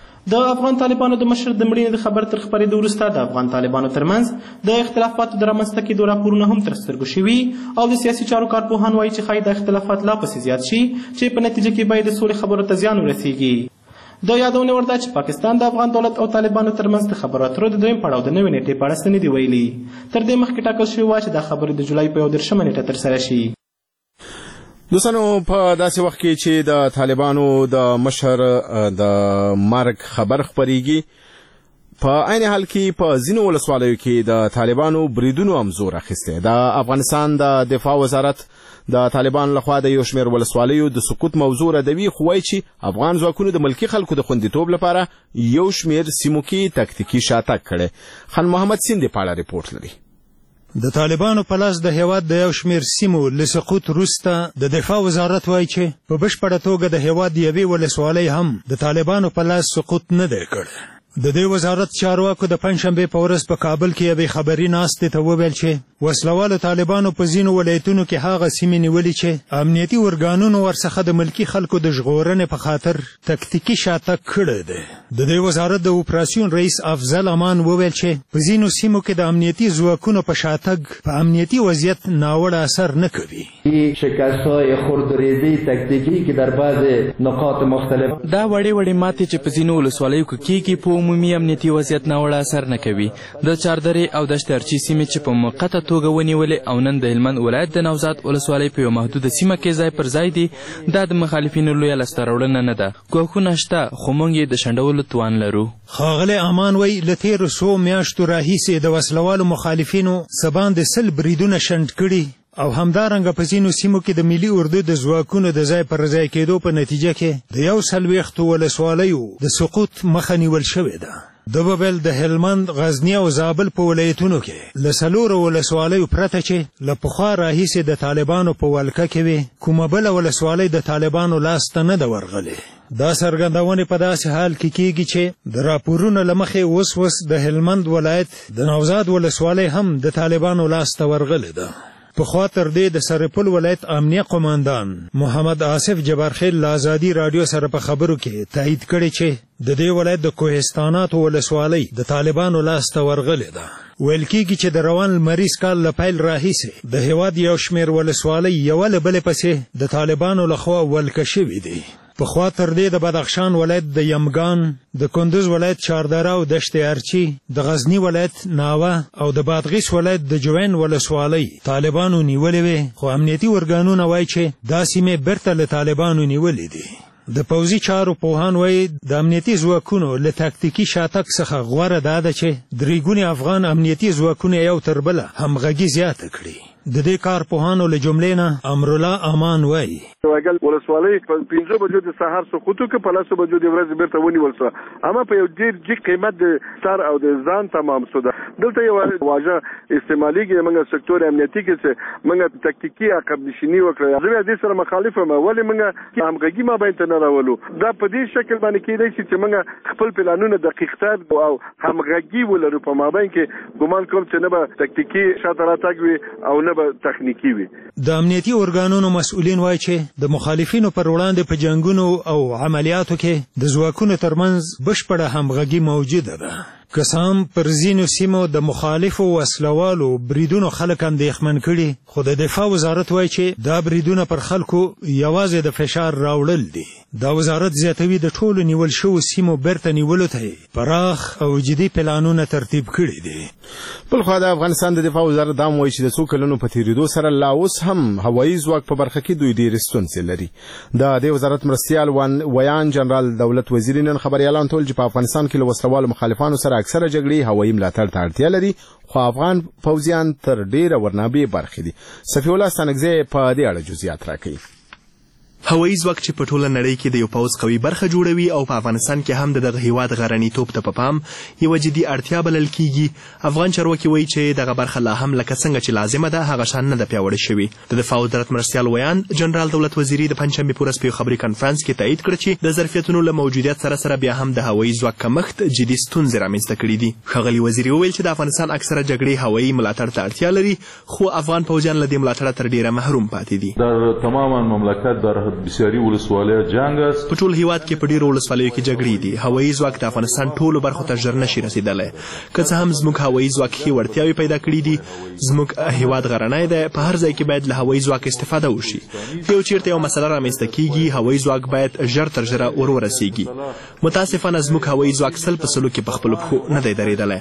د افغان طالبانو د مشر د مړینې د خبر تر خپرېدو وروسته د افغان طالبانو ترمنځ د اختلافاتو د رامنځته کېدو راپورونه هم تر سترګو شوي او د سیاسي چارو کارپوهان وایي چې ښایي دا اختلافات لا پسې زیات شي چې په نتیجه کې باید د سولې خبرو ته زیان ورسیږي. د یادونې وړ ده چې پاکستان د افغان دولت او طالبانو ترمنځ د خبرو اترو د دویم پړاو د 9 نیټې په اړه څه نه دي ویلي. تر دې مخکې ټاکل شوي وه چې دا خبرې د جولای په 11 نیټه ترسره شي. دوستانو، په داسې وخت کې چې د طالبانو د مشر د مرګ خبر خپریږي، په عین حال کې په ځینو ولسوالیو کې د طالبانو بریدونو هم زور اخیستی. د افغانستان د دفاع وزارت د طالبانو لخوا د یو شمېر ولسوالیو د سقوط موضوع ردوي، خو وایي چې افغان ځواکونو د ملکي خلکو د خوندیتوب لپاره یو شمېر سیمو کې تکتیکي شاتګ کړی. خان محمد سیند په اړه ریپورټ لري. د طالبانو په لاس د هیواد د یو شمېر سیمو له سقوط وروسته د دفاع وزارت وایي چې په بشپړه توګه د هیواد یوې ولسوالۍ هم د طالبانو په لاس سقوط نه دی کړی. د دې وزارت چارواکو د پنجشنبې په ورځ په کابل کې یوې خبري ناستې ته وویل چې وسلوالو طالبانو په ځینو ولایتونو کې هغه سیمې نیولې چې امنیتي ارګانونو ورڅخه د ملکي خلکو د ژغورنې په خاطر تکتیکي شاتګ کړی دی. د دې وزارت د اپراسیون رئیس افضل امان وویل چې په ځینو سیمو کې د امنیتي ځواکونو په شاتګ په امنیتي وضعیت ناوړه اثر نه کوي. شکست‌های خرد و ریزی تکتیکی که در بعض نقاط مختلف دا وړې ماتې چې په ځینو ولسوالیو کې کېږي په عمومي امنیتي وضعیت ناوړه اثر نه کوي. د چاردرې او دشت ارچي سیمې چې په موقته توګه ونیولې او نن د هلمند ولایت د نوزاد ولسوالۍ په یو محدوده سیمه کې ځای پر ځای دي، دا د مخالفینو لویه لاسته راوړنه نه ده. ګواښونه شته خو موږ یې د شنډولو توان لرو. ښاغلی امان وایي له تېرو 100 میاشتو راهیسې د وسلوالو مخالفینو څه باندې 100 بریدونه شنډ کړي او همدارنګه په ځینو سیمو کې د ملي اردو د ځواکونو د ځای پر ځای کېدو په نتیجه کې د 140 ولسوالیو د سقوط مخه نیول شوې ده. د وویل د هلمند، غزني او زابل په ولایتونو کې له 4 ولسوالیو پرته چې له پخوا راهیسې د طالبانو په ولکه کې وي، کومه بله ولسوالۍ د طالبانو لاس ته نه ده ورغلې. دا څرګندونې په داسې حال کې کېږي چې د راپورونو له مخې اوس د هلمند ولایت د نوزاد ولسوالۍ هم د طالبانو لاس ته ورغلې ده. پخوا تر دې د سرپل ولایت امنیه قماندان محمد آصف جبارخیل له ازادي راډیو سره په خبرو کې تایید کړی چې د دې ولایت د کوهستانات ولسوالۍ د طالبانو لاس ته ورغلې ده. ویل کېږي چې د روان لمریز کال له پیل راهیسې د هیواد یو شمېر ولسوالۍ یوه له بلې پسې د طالبانو لخوا ولکه شوي دي. پخوا تر دې د بدخشان ولایت د یمګان، د کندوز ولایت چاردره او دشت ارچي، د غزني ولایت ناوه او د بادغیس ولایت د جوین ولسوالۍ طالبانو نیولې وې، خو امنیتي ارګانونه وایي چې دا سیمې بیرته له طالبانو نیولې دي. د پوځي چارو پوهان وایي د امنیتي ځواکونو له تکتیکي شاتګ څخه غوره دا ده چې درې ګونې افغان امنیتي ځواکونه یو تر بله همغږي زیاته کړي. د دې کارپوهانو له جملې نه امرالله امان وایي واګل ولسوالۍ په 5 بجو د سهار سقوط وکړ، په 10 بجو د ورځې بیرته ونیول شوه، اما په یو ډېر جګ قیمت د سر او د ځان تمام شو. دلته یو واژه استعمالیږي موږ سکتور امنیتي کې چې موږ تکتیکي عقب نشیني وکړه. زه دې سره مخالف یم، ولې موږ همغږي ما باندې نه راولو. دا په دې شکل باندې کېدای شي چې موږ خپل پلانونه دقیق‌تر او همغږي ولرو په مابین کې. ګمان کوم چې نه به تکتیکي شاته راتګ وي او نه به تخنیکی وي. د امنیتي ارګانونو مسؤلین وایي چې د مخالفینو پر وړاندې په جنگونو او عملیاتو کې د ځواکونو ترمنځ بشپړه همغږي موجوده ده. که څه هم پر ځینو سیمو د مخالفو وسلوالو بریدونو خلک اندېښمن کړي، خو د دفاع وزارت وایي چې دا بریدونه پر خلکو یوازې د فشار راوړل دي. دا وزارت زیاتوي د ټولو نیول شوو سیمو بیرته نیولو ته پراخ او جدي پلانونه ترتیب کړي دي. بلخوا د افغانستان د دفاع وزارت دا هم وایي چې د څو کلونو په تېرېدو سره لا اوس هم هوایي ځواک په برخه کې دوی ډېرې ستونزې لري. د دې وزارت مرستیال ویان جنرال دولت وزیر نن خبریالانو ته ویل چې په افغانستان کې له وسلوالو مخالفانو سره اکثره جګړې هوایي ملاتړ ته اړتیا لري، خو افغان پوځیان تر ډېره ورنابې برخې دي. صفي الله ستانکزی په دې اړه جزئیات راکوي. هوایي ځواک چې په ټوله نړۍ کې د یو پوځ قوي برخه جوړوي او په افغانستان کې هم دغه هیواد غرنیتوب ته په پام یوه جدي اړتیا بلل کیږي. افغان چارواکي وایي چې دغه برخه لا هم لکه څنګه چې لازمه ده هغه شان نه ده پیاوړې شوې. د دفاع وزارت مرستیال ویان جنرال دولت وزیري د پنجشنبې په ورځ په یو خبري کنفرانس کې تایید کړ چې د ظرفیتونو له موجودیت سره بیا هم د هوایي ځواک کمښت جدي ستونزې رامنځته کړي دي. ښاغلي وزیري وویل چې د افغانستان اکثره جګړې هوایي ملاتړ ته اړتیا لري، خو افغان پوځیان له دې ملاتړه تر ډېره محروم پاتې دي. در تمام مملکت در بسیاری په ټول هیواد کې په ډیرو ولسوالیو کې جګړې دي. هوایي ځواک د افغانستان ټولو برخو ته ژر نشي رسیدلی. که څه هم زموږ هوایي ځواک ښې وړتیاوې پیدا کړي دي، زموږ هیواد غرنی دی، په هر ځای کې باید له هوایي ځواک استفاده وشي. یو چیرته یو مسله رامنځته کیږي، هوایي ځواک باید ژر تر ژره ورسیږي. متاسفانه زموږ هوایي ځواک 100% کې په خپلو پښو نه دی درېدلی.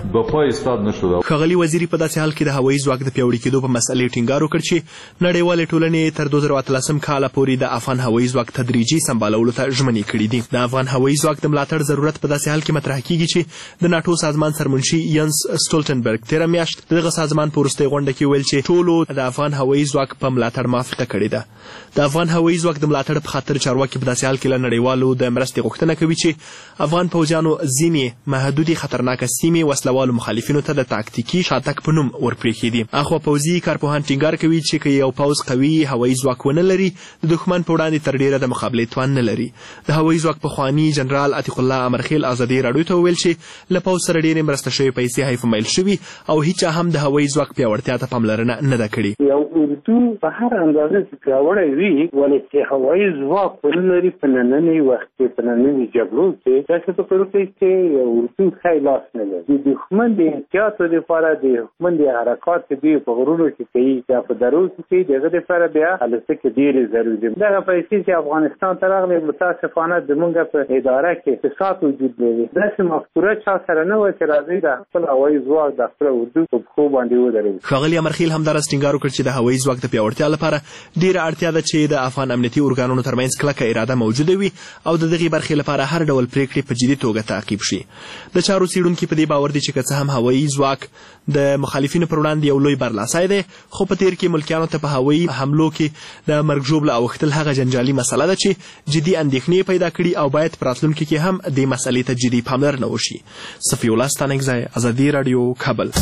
ښاغلي وزیري په داسې حال کې د هوایي ځواک د پیاوړي کېدو په مسئلې ټینګار وکړ چې نړیوالې ټولنې تر 2013 کاله پورې د افغان هوایي ځواک تدریجي سمبالولو ته ژمنې کړي دي. د افغان هوایي ځواک د ملاتړ ضرورت په داسې حال کې مطرح کیږي چې د ناټو سازمان سرمنشي ینس سټولټنبرګ تېره میاشت د دغه سازمان په وروستۍ غونډه کې ویل چې ټولو د افغان هوایي ځواک په ملاتړ موافقه کړې ده. د افغان هوایي ځواک د ملاتړ په خاطر چارواکي په داسې حال کې له نړیوالو د مرستې غوښتنه کوي چې افغان پوځیانو ځینې محدودې خطرناکه سیمې وسلوالو مخالفینو ته د تاکتیکي شاتګ په نوم ورپرېښي دي. اخوا پوځي کارپوهان ټینګار کوي چې که یو پوځ قوي هوایي ځواک ونه لري د دښمن په وړاندې تر ډیره د مقابلې توان نه لري. د هوایي ځواک پخواني جنرال عتیق الله امرخیل ازادي راډیو ته وویل چې له پوځ سره ډیرې مرسته شوې پیسې حیف میل شوي او هیچا هم د هوایي ځواک پیاوړتیا ته پاملرنه نه ده کړې. یو اردو په هر اندازه چې پیاوړی وي ولې چې هوایي ځواک ونه لري په ننني وخت کې په ننني جګړو کې داسې فکر وکړئ چې اردو ښی لاس نه لري. د دښمن د احتیاطو دپاره د دښمن د حرکات چې دوی په غرونو کې کوي یا په درو کې کوي د هغه دپاره بیا الوتکې ډېرې ضروري دي. دغه پیسې چې افغانستان ته راغلې متاسفانه زموږ په اداره کې فساد وجود لري. داسې مفکوره چا سره نه وه چې راځي د خپل هوایي ځواک د خپل اردو په پښو باندې ودروي. ښاغلي امرخیل همداراز ټینګار وکړ چې د هوایي ځواک د پیاوړتیا لپاره ډېره اړتیا ده چې د افغان امنیتي ارګانونو ترمنځ کلکه اراده موجوده وي او د دغې برخې لپاره هر ډول پریکړې په جدي توګه تعقیب شي. د چارو څېړونکي په دې باور دي چې که څه هم هوایي ځواک د مخالفینو پر وړاندې یو لوی برلاسی دی خو په تېر کې ملکیانو ته په هوایي حملو کې د مرګ ژوبله اوښتل هغه جنجالي مسله ده چې جدي اندېښنې پیدا کړي او باید په راتلونکي کې هم دې مسلې ته جدي پاملرنه وشي. صفي الله ستانکزی، ازادي راډیو، کابل.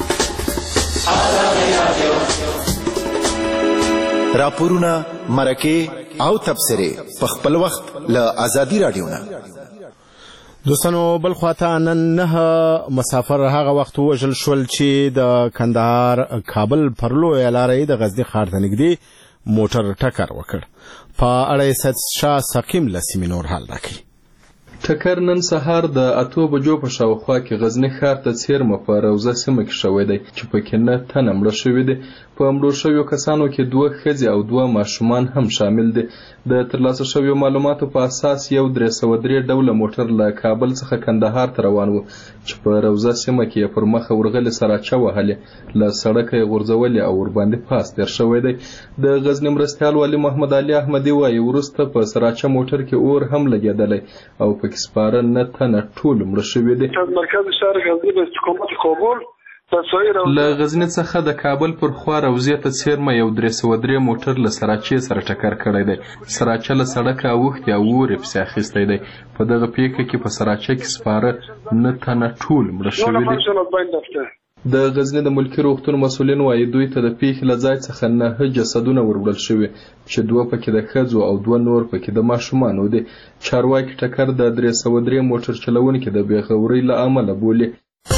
راپورونه، مرکې او تبصرې په خپل وخت له ازادي راډیو نه. دوستانو بل خواته نن 9 مسافر هغه وخت وژل شول چې د کندهار کابل پر لویه لارې د غزني ښار ته نږدې موټر ټکر وکړ. په اړه یې سید شاه سقیم له سیمې نور حال راکړي. ټکر نن سهار د 8 بجو په شاوخوا کې غزني ښار ته څیرمه په روضه سیمه کې شوی دی چې پکې 9 تنه مړه شوي دي. په مړو شویو کسانو کې 2 ښځې او 2 ماشومان هم شامل دي. د ترلاسه شویو معلوماتو په اساس یو 303 ډوله موټر له کابل څخه کندهار ته روان و چې په روضه سیمه کې پر مخه ورغلې سراچه وهلې له سړکه یې غورځولې او ورباندې پاس تیر شوی دی. د غزني مرستیال والي محمد علي احمدي وایي وروسته په سراچه موټر کې اور هم لګېدلی او پکې سپاره 9 تنه ټول مړه شوي دي. مرکز شهر غزني به استقامت کابل له غزني څخه د کابل پر خوا روضې ته څیرمه یو 303 موټر له سراچې سره ټکر کړی دی. سراچه له سړکه اوښتې او اور یې پسې اخیستی دی. په دغه پیښه کې په سراچه کې سپاره 9 تنه ټول مړه شوي دي. د غزني د ملکي روغتون مسؤلین وایي دوی ته د پیښې له ځای څخه 9 جسدونه وروړل شوي چې 2 پکې د ښځو او 2 نور پکې د ماشومانو دي. چارواکي ټکر د 303 موټر چلونکي د بېغورۍ له امله بولي.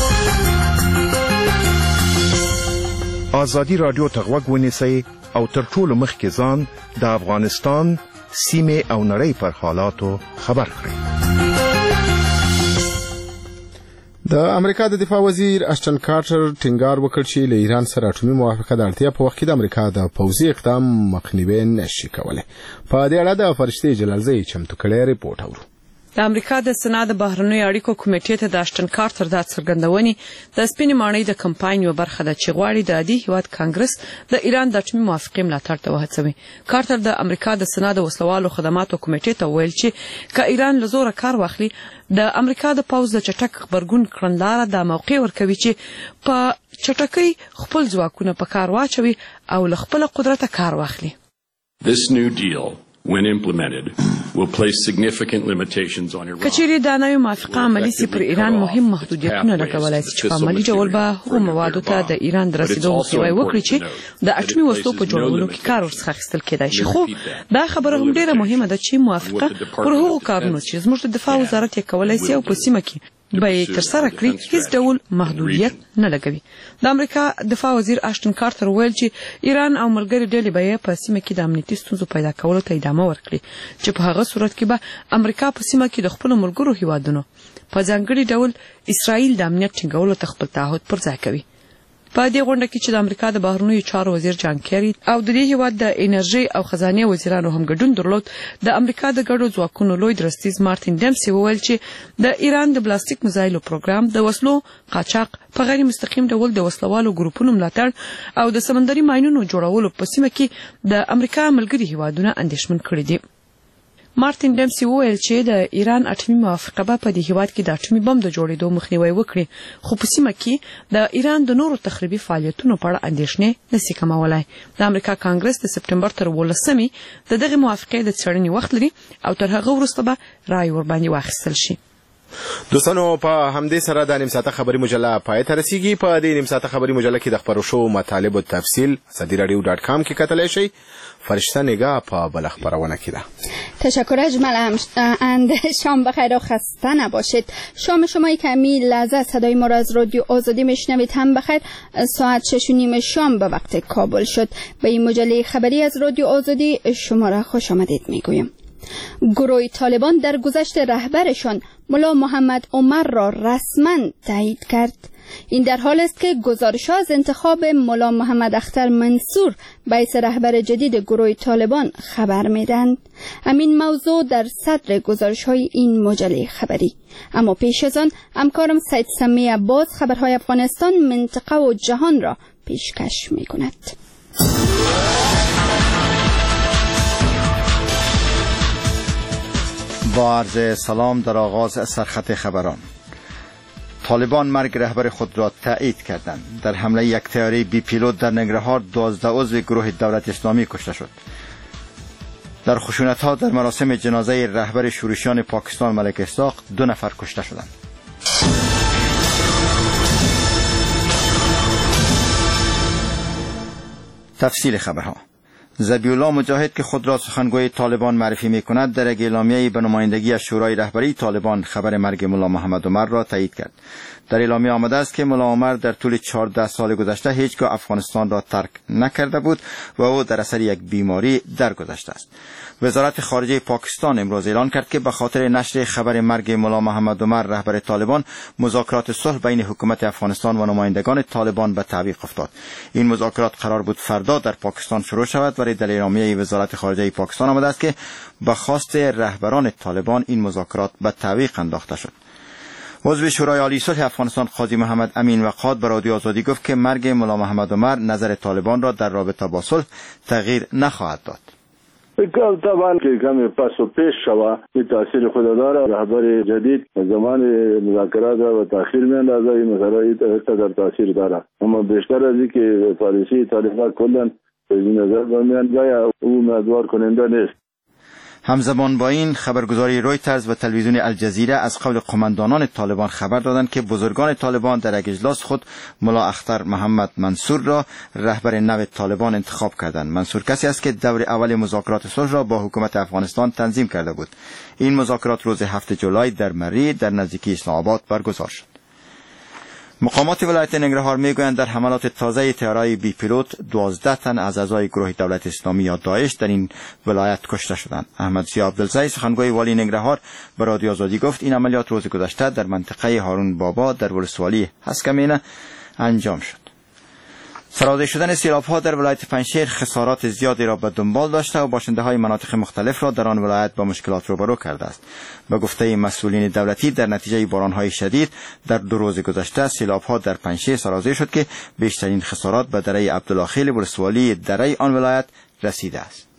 ازادي راډیو ته غوږ ونیسئ او تر ټولو مخکې ځان د افغانستان سیمې او نړۍ پر حالاتو خبر کړئ. د امریکا د دفاع وزیر اشټن کارټر ټینګار وکړ چې له ایران سره اټومي موافقه د اړتیا په وخت کې د امریکا د پوځي اقدام مخنیوی نشي کولی. په دې اړه د فرشتې جلالزی چمتو کړی ریپورټ اورو. د امریکا د سنا د بهرنیو اړیکو کمیټې ته د اشټن کارټر د څرګندونې د سپینې ماڼۍ د کمپاین یو برخه ده چې غواړي د عادي هیواد کانګرس د ایران د اټومي موافقې ملاتړ ته وهڅوي. کارټر د امریکا د سنا د وسلوالو خدماتو کمیټې ته ویل چې که ایران له زوره کار واخلي د امریکا د پوځ د چټک خبرګون کړنلاره د موقع ورکوي چې په چټکۍ خپل ځواکونه په کار واچوي او له خپل قدرت کار واخلي. This new deal when implemented will place significant limitations on Iran. کچېرې دا نوې موافقه عملي سي پر ایران مهم محدودیتونه لګولای شي چې په عملي ډول به هغو موادو ته د ایران د رسیدو مخنیوی وکړي چې د اټومي وسلو په جوړولو کې کار ورڅخه اخیستل کېدای شي. خو دا خبره هم ډیره مهمه ده چې موافقه پر هغو کارونو چې زموږ د دفاع وزارت یې کولای سي او په سیمه کې به یې ترسره کړي هیڅ ډول محدودیت نه لګوي. د امریکا دفاع وزیر اشټن کارټر ویل چې ایران او ملګري ډلې به یې په سیمه کې د امنیتي ستونزو پیدا کولو ته ادامه ورکړي چې په هغه صورت کې به امریکا په سیمه کې د خپلو ملګرو هیوادونو په ځانګړي ډول اسرائیل د امنیت ټینګولو ته خپل تعهد پر ځای کوي. په دې غونډه کې چې د امریکا د بهرنیو چارو وزیر جان کیری او د دې هیواد د انرژي او خزانه وزیرانو هم ګډون درلود، د امریکا د ګډو ځواکونو لوی درستیز مارټین ډیمسي وویل چې د ایران د پلاستیک میزایلو پروګرام د وسلو قاچاق په غیر مستقیم ډول د وسلوالو ګروپونو ملاتړ او د سمندري ماینونو جوړولو په سیمه کې د امریکا ملګري هیوادونه اندېښمن کړي دي. مارتین ډمسي وویل چې د ایران اټومي موافقه به په دې هیواد کې د اټومي بم د جوړېدو مخنیوي وکړي، خو په سیمه کې د ایران د نورو تخریبي فعالیتونو په اړه اندېښنې نشي کمولای. د امریکا کانګرس د سپټمبر تر 18 د دغه موافقې د څېړنې وخت لري او تر هغه وروسته به رای ورباندې واخیستل شي. دوستانو په همدې سره د نیم ساعته خبري مجله پای ته رسیږي. په دې نیم ساعته خبري مجله کې د خبرو شو مطالب او تفصیل azadiradio.com کې کتلی شئ. فرشته نگاه په بل خبرونه کې ده. تشکر اجمل اند. شام بخیر و خسته نباشید. شام شما کمی لحظه صدای ما را از رادیو آزادی میشنوید. هم بخیر. ساعت 6:30 شام به وقت کابل شد. به این مجله خبری از رادیو آزادی شما را خوش آمدید میگویم. گروه طالبان در گذشت رهبرشان ملا محمد عمر را رسما تایید کرد. این در حال است که گزارش‌ها از انتخاب ملا محمد اختر منصور بیعث رهبر جدید گروه طالبان خبر میدهند. همین موضوع در صدر گزارش‌های این مجله خبری. اما پیش از آن همکارم سید سمی عباس خبرهای افغانستان، منطقه و جهان را پیشکش می‌کند. با عرض سلام در آغاز سرخط خبران. طالبان مرگ رهبر خود را تایید کردند. در حمله یک طیاره بی پیلوت در ننگرهار 12 عضو گروه دولت اسلامی کشته شد. در خشونت‌ها در مراسم جنازه رهبر شورشیان پاکستان ملک اسحاق 2 نفر کشته شدند. تفصیل خبرها. ذبیحالله مجاهد که خود را سخنگوی طالبان معرفی می‌کند در یک اعلامیه‌ای به نمایندگی از شورای رهبری طالبان خبر مرگ ملا محمد عمر را تایید کرد. در اعلامیه آمده است که ملا عمر در طول 14 سال گذشته هیچگاه افغانستان را ترک نکرده بود و او در اثر یک بیماری درگذشته است. وزارت خارجه پاکستان امروز اعلان کرد که به خاطر نشر خبر مرگ ملا محمد عمر رهبر طالبان مذاکرات صلح بین حکومت افغانستان و نمایندگان طالبان به تعویق افتاد. این مذاکرات قرار بود فردا در پاکستان شروع شود، ولی در اعلامیه وزارت خارجه پاکستان آمده است که به خواست رهبران طالبان این مذاکرات به تعویق انداخته شد. عضو شورای عالی صلح افغانستان قاضی محمد امین وقاد به رادیو آزادی گفت که مرگ ملا محمد عمر نظر طالبان را در رابطه با صلح تغییر نخواهد داد. طبعا که کمی پس و پیش شوه این تاثیر خود داره. رهبر جدید زمان مذاکرات و تاخیر میاندازه. این مسئله در تاثیر داره، اما بیشتر از این که پالیسی طالبان کلا به نظر میاد او امیدوار کننده نیست. همزمان با این خبرگزاری رویترز و تلویزیون الجزیره از قول قماندانان طالبان خبر دادند که بزرگان طالبان در یک اجلاس خود ملا اختر محمد منصور را رهبر نو طالبان انتخاب کردند. منصور کسی است که دور اول مذاکرات صلح را با حکومت افغانستان تنظیم کرده بود. این مذاکرات روز 7 جولای در مری در نزدیکی اسلام آباد برگزار شد. مقامات ولایت ننگرهار میگویند در حملات تازه طیاره‌های بی پیلوت 12 تن از اعضای گروه دولت اسلامی یا داعش در این ولایت کشته شدند. احمد ضیا عبدالزی سخنگوی والی ننگرهار به رادیو آزادی گفت این عملیات روز گذشته در منطقه هارون بابا در ولسوالی هسکمینه انجام شد. سرازیر شدن سیلاب‌ها در ولایت پنجشیر خسارات زیادی را به دنبال داشته و باشنده‌های مناطق مختلف را در آن ولایت با مشکلات روبرو کرده است. به گفته مسئولین دولتی در نتیجه باران‌های شدید در 2 روز گذشته سیلاب‌ها در پنجشیر سرازیر شد که بیشترین خسارات به دره عبدالله ولسوالی دره آن ولایت رسیده است.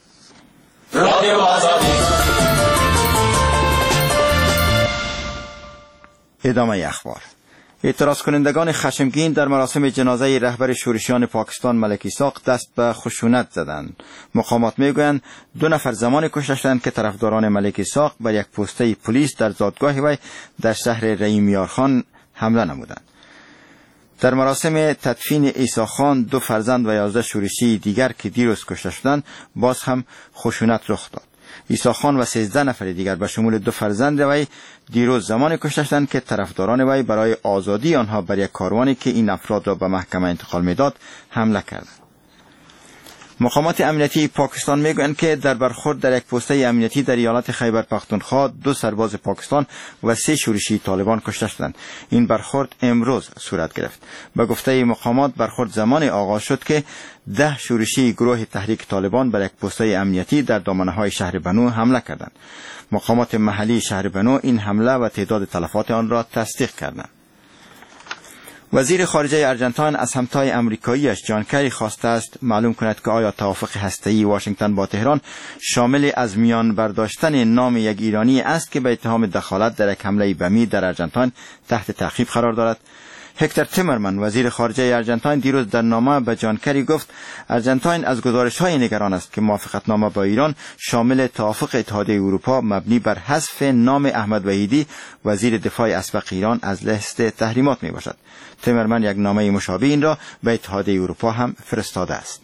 ادامه اخبار. اعتراض کنندگان خشمگین در مراسم جنازه رهبر شورشیان پاکستان ملک اسحاق دست به خشونت زدند. مقامات میگویند 2 نفر زمان کشته شدند که طرفداران ملک اسحاق بر یک پوسته پلیس در زادگاه وی در شهر رحیم یارخان حمله نمودند. در مراسم تدفین عیسی خان 2 فرزند و 11 شورشی دیگر که دیروز کشته شدند باز هم خشونت رخ داد. عیسی خان و 13 نفر دیگر به شمول 2 فرزند وی دیروز زمان کشته شدند که طرفداران وی برای آزادی آنها بر یک کاروانی که این افراد را به محکمه انتقال میداد حمله کردند. مقامات امنیتی پاکستان میگویند که در برخورد در یک پوسته امنیتی در ایالت خیبر پختونخوا 2 سرباز پاکستان و 3 شورشی طالبان کشته شدند. این برخورد امروز صورت گرفت. به گفته مقامات برخورد زمان آغاز شد که 10 شورشی گروه تحریک طالبان بر یک پوسته امنیتی در دامنه‌های شهر بنو حمله کردند. مقامات محلی شهر بنو این حمله و تعداد تلفات آن را تصدیق کردند. وزیر خارجه ارژانتین از همتای امریکاییش جان کری خواسته است معلوم کند که آیا توافق هسته‌ای واشنگتن با تهران شامل از میان برداشتن نام یک ایرانی است که به اتهام دخالت در یک حمله بمی در ارژانتین تحت تعقیب قرار دارد. هکتور تیمرمن وزیر خارجه ارژانتین دیروز در نامه به جان کری گفت ارژانتین از گزارش‌های نگران است که موافقتنامه با ایران شامل توافق اتحادیه اروپا مبنی بر حذف نام احمد وحیدی وزیر دفاع اسبق ایران از لیست تحریمات میباشد. تیمرمن یک نامه مشابه این را به اتحادیه اروپا هم فرستاده است.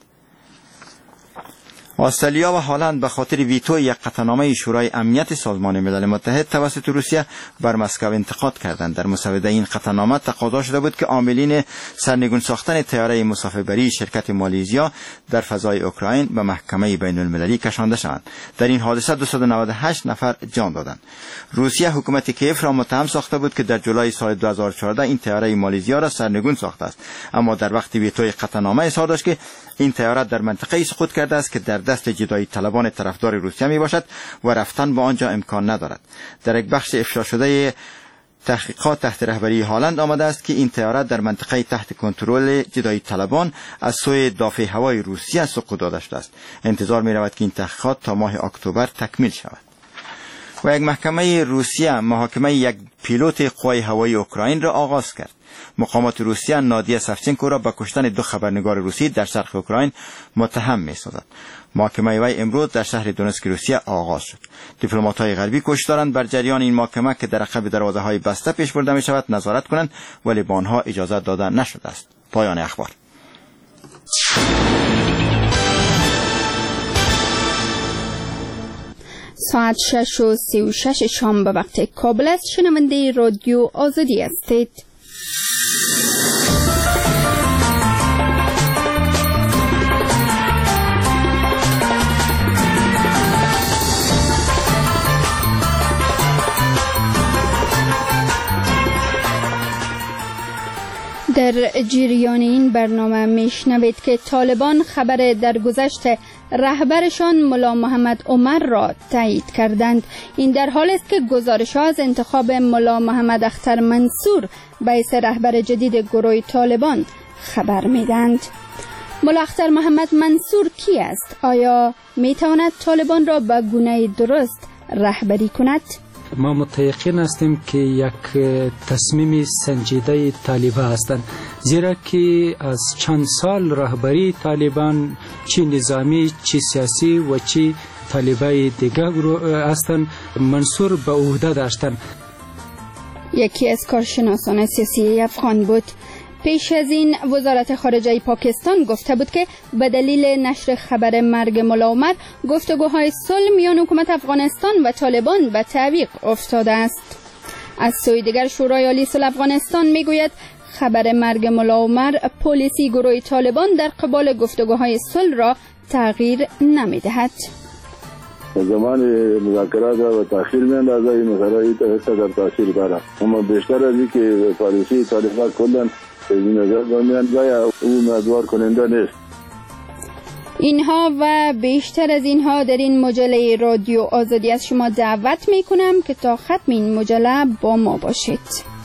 استرالیا و هلند به خاطر ویتو یک قطعنامه شورای امنیت سازمان ملل متحد توسط روسیه بر مسکو انتقاد کردند. در مسوده این قطعنامه تقاضا شده بود که عاملین سرنگون ساختن طیاره مسافربری شرکت مالزیا در فضای اوکراین به محکمه بین المللی کشانده شوند. در این حادثه 298 نفر جان دادند. روسیه حکومت کیف را متهم ساخته بود که در جولای سال 2014 این طیاره مالزیا را سرنگون ساخته است، اما در وقت ویتوی قطعنامه اظهار داشت که این طیاره در منطقه‌ای سقوط کرده است که در دست جدایی طلبان طرفدار روسیه می باشد و رفتن به آنجا امکان ندارد. در یک بخش افشا شده تحقیقات تحت رهبری هلند آمده است که این طیاره در منطقه تحت کنترل جدایی طلبان از سوی دافع هوای روسیه سقوط داده شده است. انتظار می رود که این تحقیقات تا ماه اکتبر تکمیل شود. و یک محکمه روسیه محاکمه یک پیلوت قوای هوایی اوکراین را آغاز کرد. مقامات روسیه نادیا سفچنکو را به کشتن 2 خبرنگار روسی در شرق اوکراین متهم می‌سازد. محاکمه وی امروز در شهر دونسک روسیه آغاز شد. دیپلمات‌های غربی کوشش دارند بر جریان این محاکمه که در عقب دروازه‌های بسته پیش برده می‌شود نظارت کنند، ولی به آنها اجازه داده نشده است. پایان اخبار. ساعت 6:36 شام به وقت کابل است. شنونده رادیو آزادی هستید. در جریان این برنامه میشنوید که طالبان خبر درگذشت رهبرشان ملا محمد عمر را تایید کردند. این در حالی است که گزارش‌ها از انتخاب ملا محمد اختر منصور به حیث رهبر جدید گروه طالبان خبر میدهند. ملا اختر محمد منصور کی است؟ آیا میتواند طالبان را به گونه درست رهبری کند؟ ما متيقن هستیم که یک تصمیم سنجیده طالبان هستند، زیرا که از چند سال رهبری طالبان چی نظامی چی سیاسی و چی طالبای دیگر هستند منصور به عهده داشتند. یکی از کارشناسان سیاسی افغان بود. پیش از این وزارت خارجه پاکستان گفته بود که به دلیل نشر خبر مرگ ملا عمر گفتگوهای صلح میان حکومت افغانستان و طالبان به تعویق افتاده است. از سوی دیگر شورای عالی صلح افغانستان میگوید خبر مرگ ملا عمر پالیسی گروه طالبان در قبال گفتگوهای صلح را تغییر نمیدهد. زمان مذاکرات و تأخیر میاندازه این مسئله در تاثیر داره، اما بیشتر از اینکه پالیسی طالبان کلن این نظر میاندازه او امیدوار کننده نیست. اینها و بیشتر از اینها در این مجله رادیو آزادی از شما دعوت میکنم که تا ختم این مجله با ما باشید.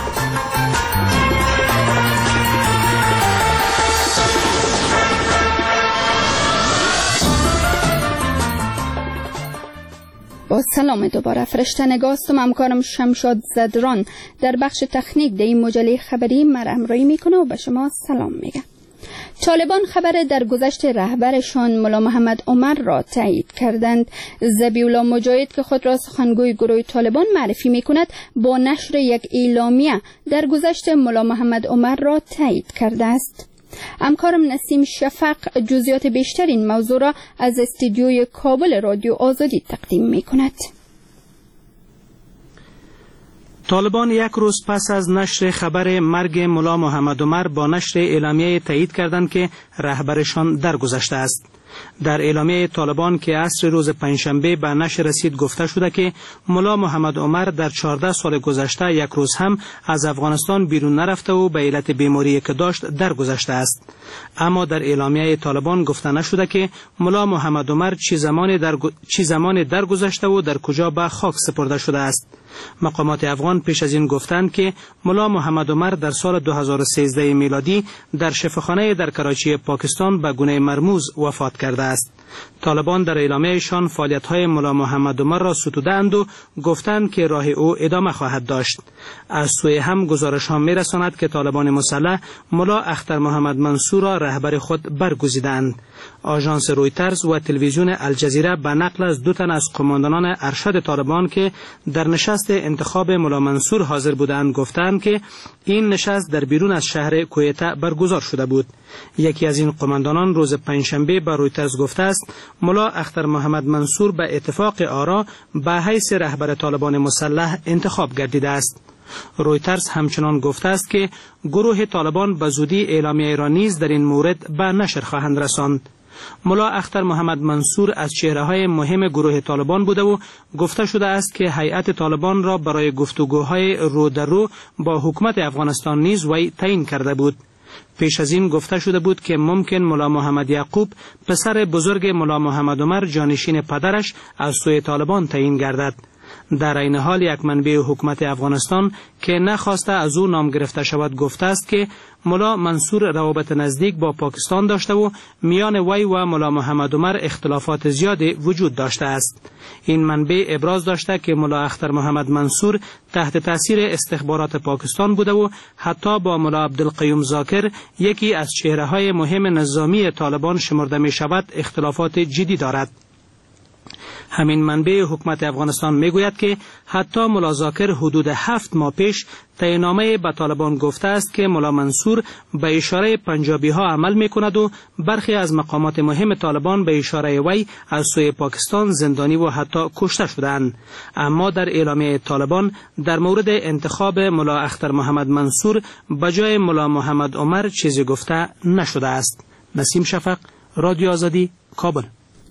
با سلام دوباره فرشتنگاه هستم. همکارم شمشاد زدران در بخش تکنیک در این مجله خبری همراهی میکنه و به شما سلام میگه. طالبان خبر درگذشت رهبرشان ملا محمد عمر را تایید کردند. ذبیح‌الله مجاهد که خود را سخنگوی گروه طالبان معرفی میکند با نشر یک اعلامیه درگذشت ملا محمد عمر را تایید کرده است. همکارم نسیم شفق جزئیات بیشتر این موضوع را از استودیوی کابل رادیو آزادی تقدیم می کند. طالبان یک روز پس از نشر خبر مرگ ملا محمد عمر با نشر اعلامیه تایید کردند که رهبرشان درگذشته است. در اعلامیه طالبان که عصر روز پنجشنبه به نشر رسید گفته شده که ملا محمد عمر در 14 سال گذشته یک روز هم از افغانستان بیرون نرفته و به علت بیماری که داشت درگذشته است. اما در اعلامیه طالبان گفته نشده که ملا محمد عمر چه زمان درگذشته و در کجا به خاک سپرده شده است. مقامات افغان پیش از این گفتند که ملا محمد عمر در سال 2013 میلادی در شفاخانه در کراچی پاکستان به گونه مرموز وفات کرده است. طالبان در اعلامیه‌شان فعالیت‌های ملا محمد عمر را ستودند و گفتند که راه او ادامه خواهد داشت. از سوی هم گزارش‌ها می‌رساند که طالبان مسلح ملا اختر محمد منصور را رهبر خود برگزیدند. آژانس رویترز و تلویزیون الجزیره به نقل از 2 تن از قماندانان ارشد طالبان که در نشست انتخاب ملا منصور حاضر بودند گفتند که این نشست در بیرون از شهر کویته برگزار شده بود. یکی از این قماندانان روز پنجشنبه به رویترز گفته است ملا اختر محمد منصور به اتفاق آرا به حیث رهبر طالبان مسلح انتخاب گردیده است. رویترز همچنان گفته است که گروه طالبان به زودی اعلامیه را نیز در این مورد به نشر خواهند رساند. ملا اختر محمد منصور از چهره‌های مهم گروه طالبان بوده و گفته شده است که هیئت طالبان را برای گفتگوهای رو در رو با حکومت افغانستان نیز وی تعیین کرده بود. پیش از این گفته شده بود که ممکن ملا محمد یعقوب پسر بزرگ ملا محمد عمر جانشین پدرش از سوی طالبان تعیین گردد. در این حال یک منبع حکومت افغانستان که نخواسته از او نام گرفته شود گفته است که ملا منصور روابط نزدیک با پاکستان داشته و میان وی و ملا محمد عمر اختلافات زیادی وجود داشته است. این منبع ابراز داشته که ملا اختر محمد منصور تحت تاثیر استخبارات پاکستان بوده و حتی با ملا عبدالقیوم ذاکر یکی از چهره‌های مهم نظامی طالبان شمرده می شود اختلافات جدی دارد. همین منبع حکومت افغانستان میگوید که حتی ملا ذاکر حدود 7 ماه پیش تعیین‌نامه به طالبان گفته است که ملا منصور به اشاره پنجابی ها عمل می کند و برخی از مقامات مهم طالبان به اشاره وی از سوی پاکستان زندانی و حتی کشته شدند. اما در اعلامیه طالبان در مورد انتخاب ملا اختر محمد منصور به جای ملا محمد عمر چیزی گفته نشده است. نسیم شفق، رادیو آزادی، کابل.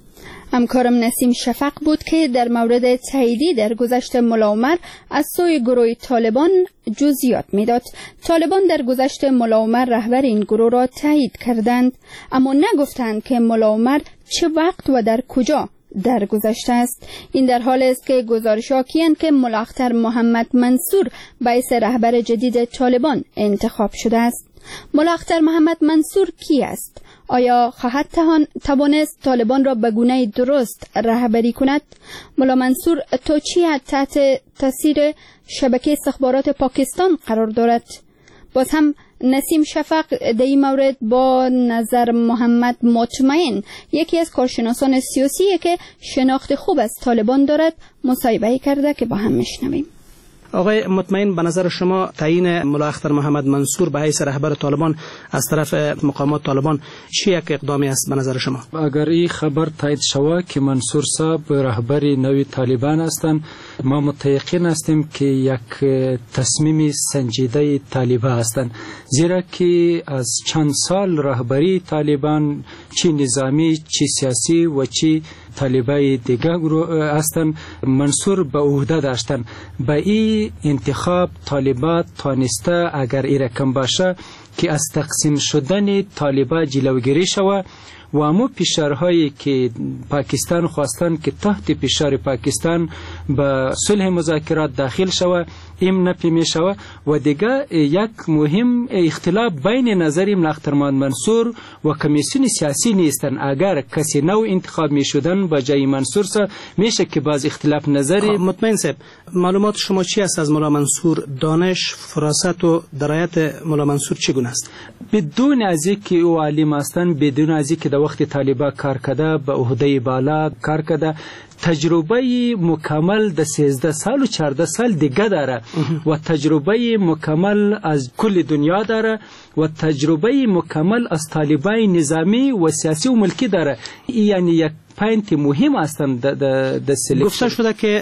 همکارم نسیم شفق بود که در مورد تاییدی در گذشت ملا عمر از سوی گروه طالبان جزئیات میداد. طالبان در گذشت ملا عمر رهبر این گروه را تایید کردند، اما نگفتند که ملا عمر چه وقت و در کجا درگذشته است. این در حالی است که گزارش‌ها حاکی‌اند که ملا اختر محمد منصور باعث رهبر جدید طالبان انتخاب شده است. ملا اختر محمد منصور کی است؟ آیا خواهد توانست طالبان را به گونه درست رهبری کند؟ ملا منصور توچی تحت تاثیر شبکه استخبارات پاکستان قرار دارد. باز هم نسیم شفق در این مورد با نظر محمد مطمئن، یکی از کارشناسان سیاسی که شناخت خوب از طالبان دارد، مصاحبه کرده که با هم میشنویم. آقای مطمئن، به نظر شما تعیین ملا اختر محمد منصور به حیث رهبر طالبان از طرف مقامات طالبان چه یک اقدامی است به نظر شما؟ اگر این خبر تایید شود که منصور صاحب رهبر نوی طالبان هستند، ما متيقن هستیم که یک تصمیم سنجیده طالبان هستند، زیرا که از چند سال رهبری طالبان چی نظامی چی سیاسی و چی طالبای دیگر هستند منصور به عهده داشتند. به این انتخاب طالبات تانسته اگر این رقم باشه که از تقسیم شدن طالبا جلوگیری شود و امو فشارهایی که پاکستان خواستن که تحت فشار پاکستان به صلح مذاکرات داخل شود این نفی می شود و دیگه یک مهم اختلاف بین نظر ملا اختر محمد منصور و کمیسیون سیاسی نیستن. اگر کسی نو انتخاب می شدن با جای منصور میشه که باز اختلاف نظری. مطمئن صاحب، معلومات شما چی است از ملا منصور؟ دانش، فراست و درایت ملا منصور چگونه است؟ بدون از اینکه او عالم هستند، بدون از اینکه در وقت طالبان کار کرده، به عهده بالا کار کرده، تجربه مکمل د 13 سال و 14 سال دیگه داره و تجربه مکمل از کل دنیا داره و تجربه مکمل از طالبان نظامی و سیاسی و ملکی داره. یعنی یک پوینت مهم هستند د سلیکشن. گفته شده که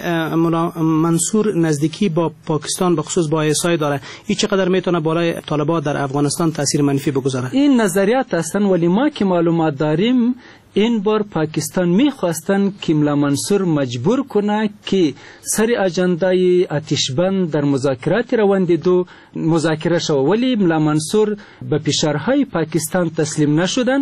منصور نزدیکی با پاکستان به خصوص با ایسای داره. این چقدر میتونه بالای طالبان در افغانستان تاثیر منفی بگذاره؟ این نظریات هستند، ولی ما که معلومات داریم این بار پاکستان میخواستند که ملا منصور مجبور کنه که سر اجندای آتشبند در مذاکرات رواندیدو مذاکره شود، ولی ملا منصور به فشارهای پاکستان تسلیم نشدن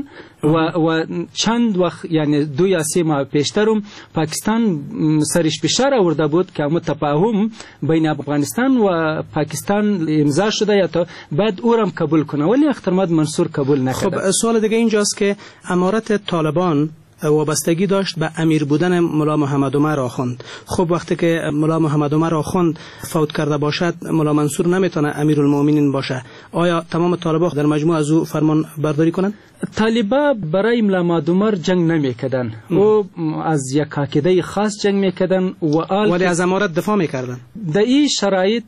و چند وقت یعنی 2 یا 3 ماه پیشترم پاکستان سرش فشار آورده بود که تفاهم بین افغانستان و پاکستان امضا شده یا تا بعد اورم قبول کنه، ولی احتمال منصور قبول نکرد. خب سوال دیگه اینجاست که امارت طالبان وابستگی داشت به امیر بودن ملا محمد عمر آخوند. خب وقتی که ملا محمد عمر آخوند فوت کرده باشد ملا منصور نمیتونه امیرالمومنین باشه. آیا تمام طالبان در مجموع از او فرمان برداری کنند؟ طالبا برای ملا محمد عمر جنگ نمیکردن، او از یک عقیده خاص جنگ میکردن ولی از امارت دفاع میکردن. در این شرایط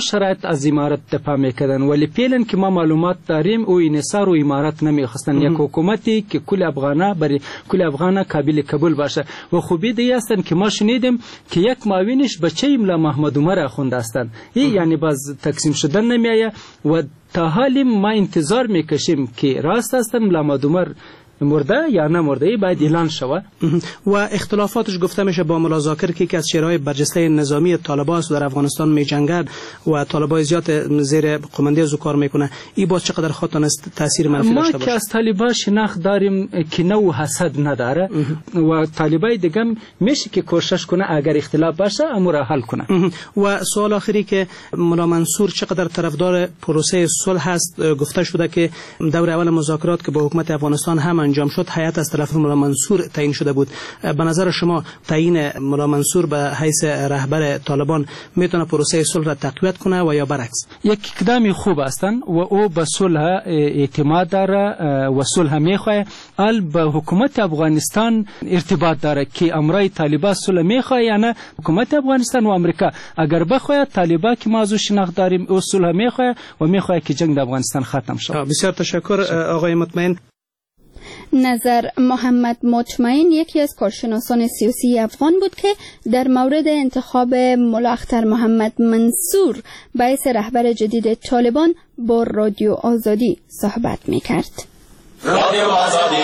از امارت دفاع میکردن، ولی پیلن که ما معلومات داریم او انحصار و امارت نمیخواستن. یک حکومتی که کل افغانا برای کل افغانا قابل قبول باشه و خوبی دی هستن که ما شنیدیم که یک معاونش بچه ملا محمد عمر آخوند هستن. این یعنی باز تقسیم شدن نمیایه و تا حالی ما انتظار میکشیم که راست هستن ملا محمد عمر مرده یا نمرده باید اعلان شود. و اختلافاتش گفته میشه با ملا زاکر که از چهره‌های برجسته نظامی طالبان است در افغانستان میجنگد و طالبان زیاد زیر قماندی از او کار میکنه. این باز چقدر خاطر تاثیر منفی داشته باشه؟ ما که از طالبان شناخت داریم که نوع حسد نداره و طالبای دیگه میشه که کوشش کنه اگر اختلاف باشه امور حل کنه. و سوال آخری که ملا منصور چقدر طرفدار پروسه صلح هست؟ گفته شده که دور اول مذاکرات که با حکومت افغانستان هم انجام شد هیئت از طرف ملا منصور تعیین شده بود. به نظر شما تعیین ملا منصور به حیث رهبر طالبان میتونه پروسه صلح را تقویت کنه و یا برعکس؟ یک اقدام خوب هستن و او به صلح اعتماد داره و صلح میخواه. به حکومت افغانستان ارتباط داره که امرای طالبان صلح میخواه یا نه. حکومت افغانستان و امریکا اگر بخواه طالبان که ما از شناخت داریم او صلح میخواه و میخواه که جنگ در افغانستان ختم شود. بسیار تشکر آقای مطمئن. نظر محمد مطمئن یکی از کارشناسان سیاسی افغان بود که در مورد انتخاب ملا اختر محمد منصور باعث رهبر جدید طالبان با رادیو آزادی صحبت میکرد. رادیو آزادی.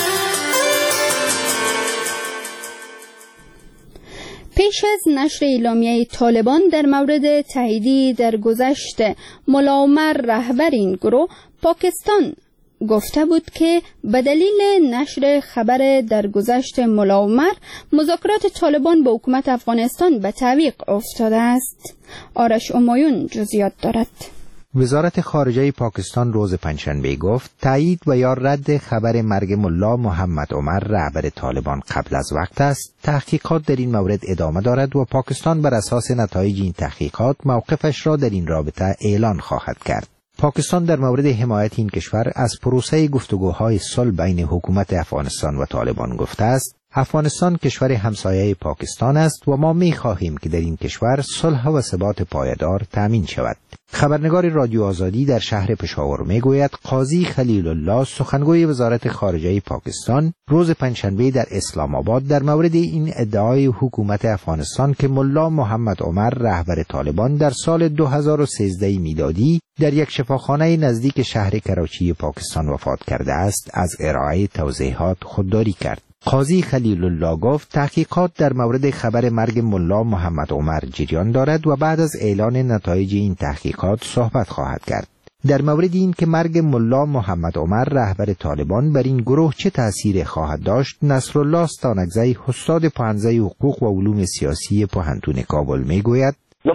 پیش از نشر اعلامیه طالبان در مورد تاییدی در گذشت ملا عمر رهبر این گروه، پاکستان گفته بود که به دلیل نشر خبر درگذشت ملا عمر مذاکرات طالبان با حکومت افغانستان به تعویق افتاده است. آرش امایون جزئیات دارد. وزارت خارجه پاکستان روز پنجشنبه گفت تایید و یا رد خبر مرگ ملا محمد عمر رهبر طالبان قبل از وقت است. تحقیقات در این مورد ادامه دارد و پاکستان بر اساس نتایج این تحقیقات موقفش را در این رابطه اعلان خواهد کرد. پاکستان در مورد حمایت این کشور از پروسه گفتگوهای صلح بین حکومت افغانستان و طالبان گفته است. افغانستان کشور همسایه پاکستان است و ما می‌خواهیم که در این کشور صلح و ثبات پایدار تامین شود. خبرنگار رادیو آزادی در شهر پشاور میگوید قاضی خلیل الله سخنگوی وزارت خارجه پاکستان روز پنجشنبه در اسلام آباد در مورد این ادعای حکومت افغانستان که ملا محمد عمر رهبر طالبان در سال 2013 میلادی در یک شفاخانه نزدیک شهر کراچی پاکستان وفات کرده است از ارائه توضیحات خودداری کرد. قاضی خلیل الله گفت تحقیقات در مورد خبر مرگ ملا محمد عمر جریان دارد و بعد از اعلان نتایج این تحقیقات صحبت خواهد کرد. در مورد این که مرگ ملا محمد عمر رهبر طالبان بر این گروه چه تأثیر خواهد داشت، نصرالله استانکزی استاد پوهنځی حقوق و علوم سیاسی پوهنتون کابل میگوید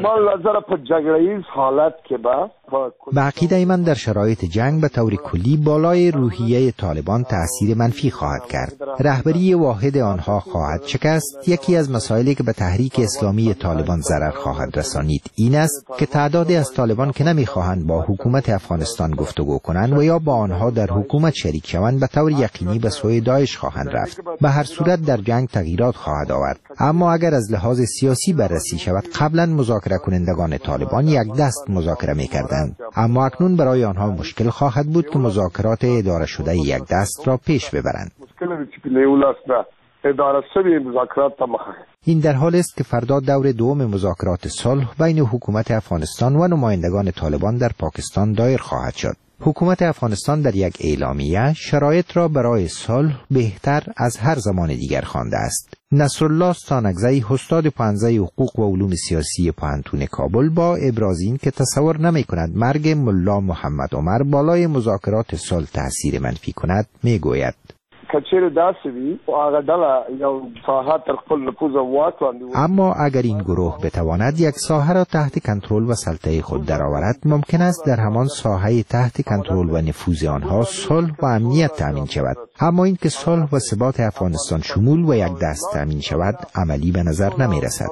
به عقیده من در شرایط جنگ به طور کلی بالای روحیه طالبان تأثیر منفی خواهد کرد. رهبری واحد آنها خواهد شکست. یکی از مسائلی که به تحریک اسلامی طالبان ضرر خواهد رسانید این است که تعدادی از طالبان که نمیخواهند با حکومت افغانستان گفتگو کنند و یا با آنها در حکومت شریک شوند به طور یقینی به سوی داعش خواهند رفت. به هر صورت در جنگ تغییرات خواهد آورد. اما اگر از لحاظ سیاسی بررسی شود، قبلا مذاکره کنندگان طالبان یک دست مذاکره می‌کردند، اما اکنون برای آنها مشکل خواهد بود که مذاکرات اداره شده یک دست را پیش ببرند. این در حال است که فردا دور دوم مذاکرات صلح بین حکومت افغانستان و نمایندگان طالبان در پاکستان دایر خواهد شد. حکومت افغانستان در یک اعلامیه شرایط را برای صلح بهتر از هر زمان دیگر خوانده است. نصرالله ستانکزی، استاد پانزه حقوق و علوم سیاسی پوهنتون کابل، با ابراز این که تصور نمی‌کند مرگ ملا محمد عمر بالای مذاکرات صلح تاثیر منفی کند، میگوید: اما اگر این گروه بتواند یک ساحه را تحت کنترل و سلطه خود درآورد، ممکن است در همان ساحه تحت کنترل و نفوذ آنها صلح و امنیت تامین شود. اما این که صلح و ثبات افغانستان شمول و یک دست تامین شود، عملی به نظر نمی رسد.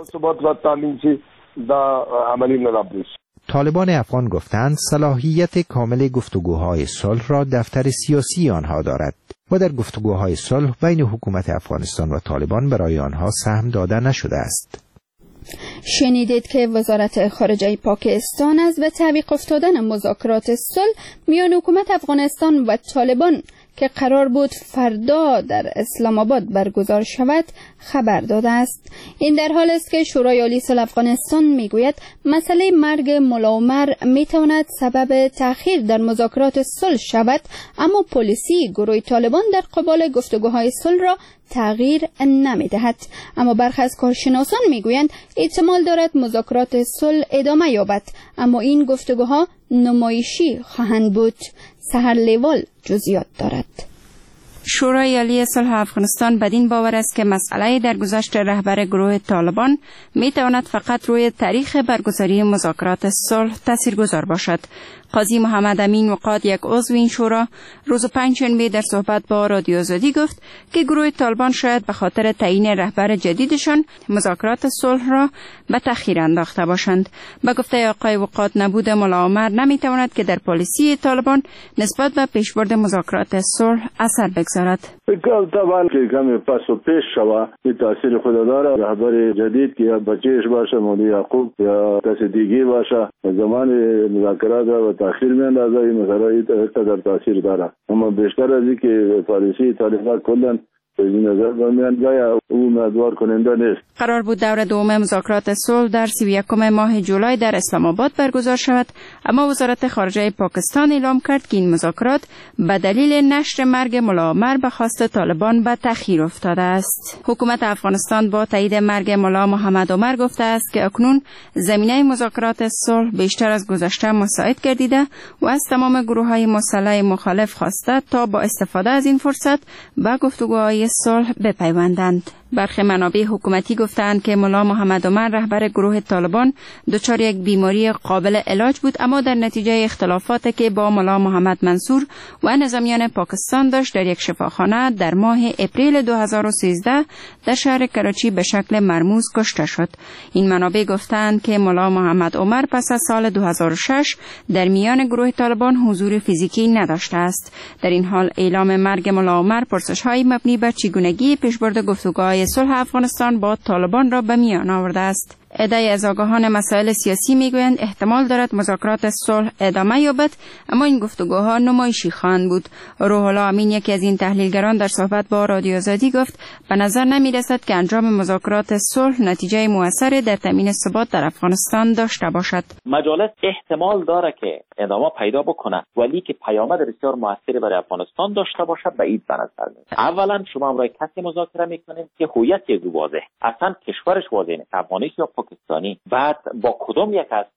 طالبان افغان گفتند صلاحیت کامل گفتگوهای صلح را دفتر سیاسی آنها دارد و در گفتگوهای صلح بین حکومت افغانستان و طالبان برای آنها سهم داده نشده است. شنیدید که وزارت خارجه پاکستان از به تعویق افتادن مذاکرات صلح میان حکومت افغانستان و طالبان که قرار بود فردا در اسلام آباد برگزار شود خبر داده است. این در حال است که شورای عالی صلح افغانستان میگوید مسئله مرگ ملا عمر میتواند سبب تأخیر در مذاکرات صلح شود، اما پلیسی گروه طالبان در قبال گفتگوهای صلح را تغییر نمیدهد. اما برخی از کارشناسان میگویند احتمال دارد مذاکرات صلح ادامه یابد، اما این گفتگوها نمایشی خواهند بود. سحر لیوال جزئیات دارد. شورای عالی صلح افغانستان بدین باور است که مسئله درگذشت رهبر گروه طالبان می تواند فقط روی تاریخ برگزاری مذاکرات صلح تاثیرگذار باشد. قاضی محمد امین وقاد، یک عضو این شورا، روز پنجشنبه در صحبت با رادیو آزادی گفت که گروه طالبان شاید به خاطر تعیین رهبر جدیدشان مذاکرات صلح را به تأخیر انداخته باشند. به گفته آقای وقاد، نبود ملا عمر نمیتواند که در پالیسی طالبان نسبت به پیشبرد مذاکرات صلح اثر بگذارد. طبعا که کمی پس و پیش شوه این تاثیر خود داره. رهبر جدید که یا بچهش باشه، مولوی یعقوب یا کسی دیگه باشه، زمان مذاکرات را تأخیر میاندازه. این مسئله این در تاثیر داره، اما بیشتر از این که پالیسی طالبان کلا قرار بود دور دوم مذاکرات صلح در 31 ماه جولای در اسلام آباد برگزار شود، اما وزارت خارجه پاکستان اعلام کرد که این مذاکرات به دلیل نشر مرگ ملا عمر به خواست طالبان به تأخیر افتاده است. حکومت افغانستان با تایید مرگ ملا محمد عمر گفته است که اکنون زمینه مذاکرات صلح بیشتر از گذشته مساعد گردیده و از تمام گروه‌های مسلح مخالف خواسته تا با استفاده از این فرصت به گفتگوهای صلح بپیوندند. برخی منابع حکومتی گفتند که ملا محمد عمر رهبر گروه طالبان دچار یک بیماری قابل علاج بود، اما در نتیجه اختلافاتی که با ملا محمد منصور و نظامیان پاکستان داشت در یک شفاخانه در ماه اپریل 2013 در شهر کراچی به شکل مرموز کشته شد. این منابع گفتند که ملا محمد عمر پس از سال 2006 در میان گروه طالبان حضور فیزیکی نداشته است. در این حال اعلام مرگ ملا عمر پرسش‌های مبنی بر چگونگی پیشبرد گفتگوهای صلح افغانستان با طالبان را به میان آورده است. عده‌ای از آگاهان مسائل سیاسی میگویند احتمال دارد مذاکرات صلح ادامه یابد، اما این گفتگوها نمایشی خواهند بود. روح الله امین، یکی از این تحلیلگران، در صحبت با رادیو آزادی گفت به نظر نمی‌رسد که انجام مذاکرات صلح نتیجه مؤثری در تامین ثبات در افغانستان داشته باشد. مجالس احتمال داره که ادامه پیدا بکنه، ولی که پیامد بسیار مؤثری برای افغانستان داشته باشد بعید به نظر میاد. اولا شما امروز کسی مذاکره میکنید که هویت او واضح، اصلا کشورش واضح نیست، افغانی یا پاکستانی، بعد با کدوم یک از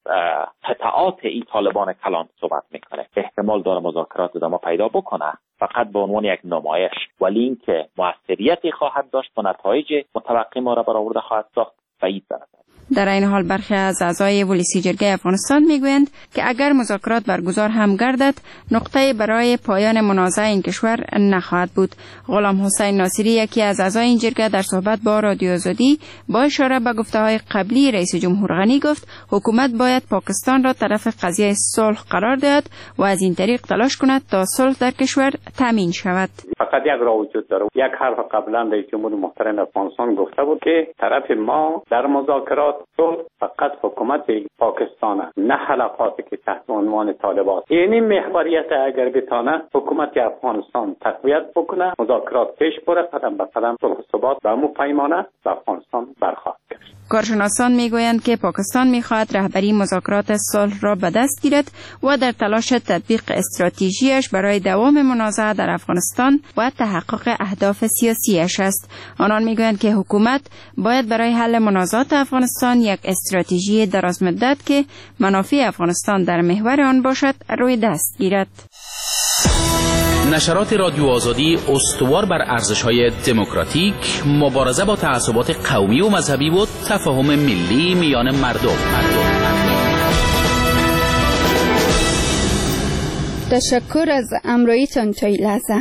قطعات این طالبان کلان صحبت میکنه. احتمال داره مذاکرات ادامه پیدا بکنه، فقط به عنوان یک نمایش، ولی اینکه موثریتی خواهد داشت و نتایج متوقع ما را برآورده خواهد ساخت بعید به نظر. در این حال برخی از اعضای ولسی جرگه افغانستان میگویند که اگر مذاکرات برگزار هم گردد، نقطه برای پایان منازعه این کشور نخواهد بود. غلام حسین ناصری، یکی از اعضای این جرگه، در صحبت با رادیو آزادی با اشاره به گفته‌های قبلی رئیس جمهور غنی گفت حکومت باید پاکستان را طرف قضیه صلح قرار دهد و از این طریق تلاش کند تا صلح در کشور تامین شود. فقط یک راه وجود داره. یک حرف قبلا رئیس جمهور محترم افغانستان گفته بود که طرف ما در مذاکرات صلح فقط حکومت پاکستان، نه حلقاتی که تحت عنوان طالبان. یعنی محوریت اگر بتانه حکومت افغانستان تقویت بکنه، مذاکرات پیش بره، قدم به قدم صلح و ثبات به مو پیمانه به افغانستان برخواهد گشت. کارشناسان میگویند که پاکستان میخواهد رهبری مذاکرات صلح را به دست گیرد و در تلاش تطبیق استراتژیش برای دوام منازعه در افغانستان و تحقق اهداف سیاسیش است. آنان میگویند که حکومت باید برای حل منازعات افغانستان یک استراتژی درازمدت که منافع افغانستان در محور آن باشد روی دست گیرد. نشرات رادیو آزادی استوار بر ارزش‌های دموکراتیک، مبارزه با تعصبات قومی و مذهبی و تفاهم ملی میان مردم. تشکر از امرایتان تا این لحظه.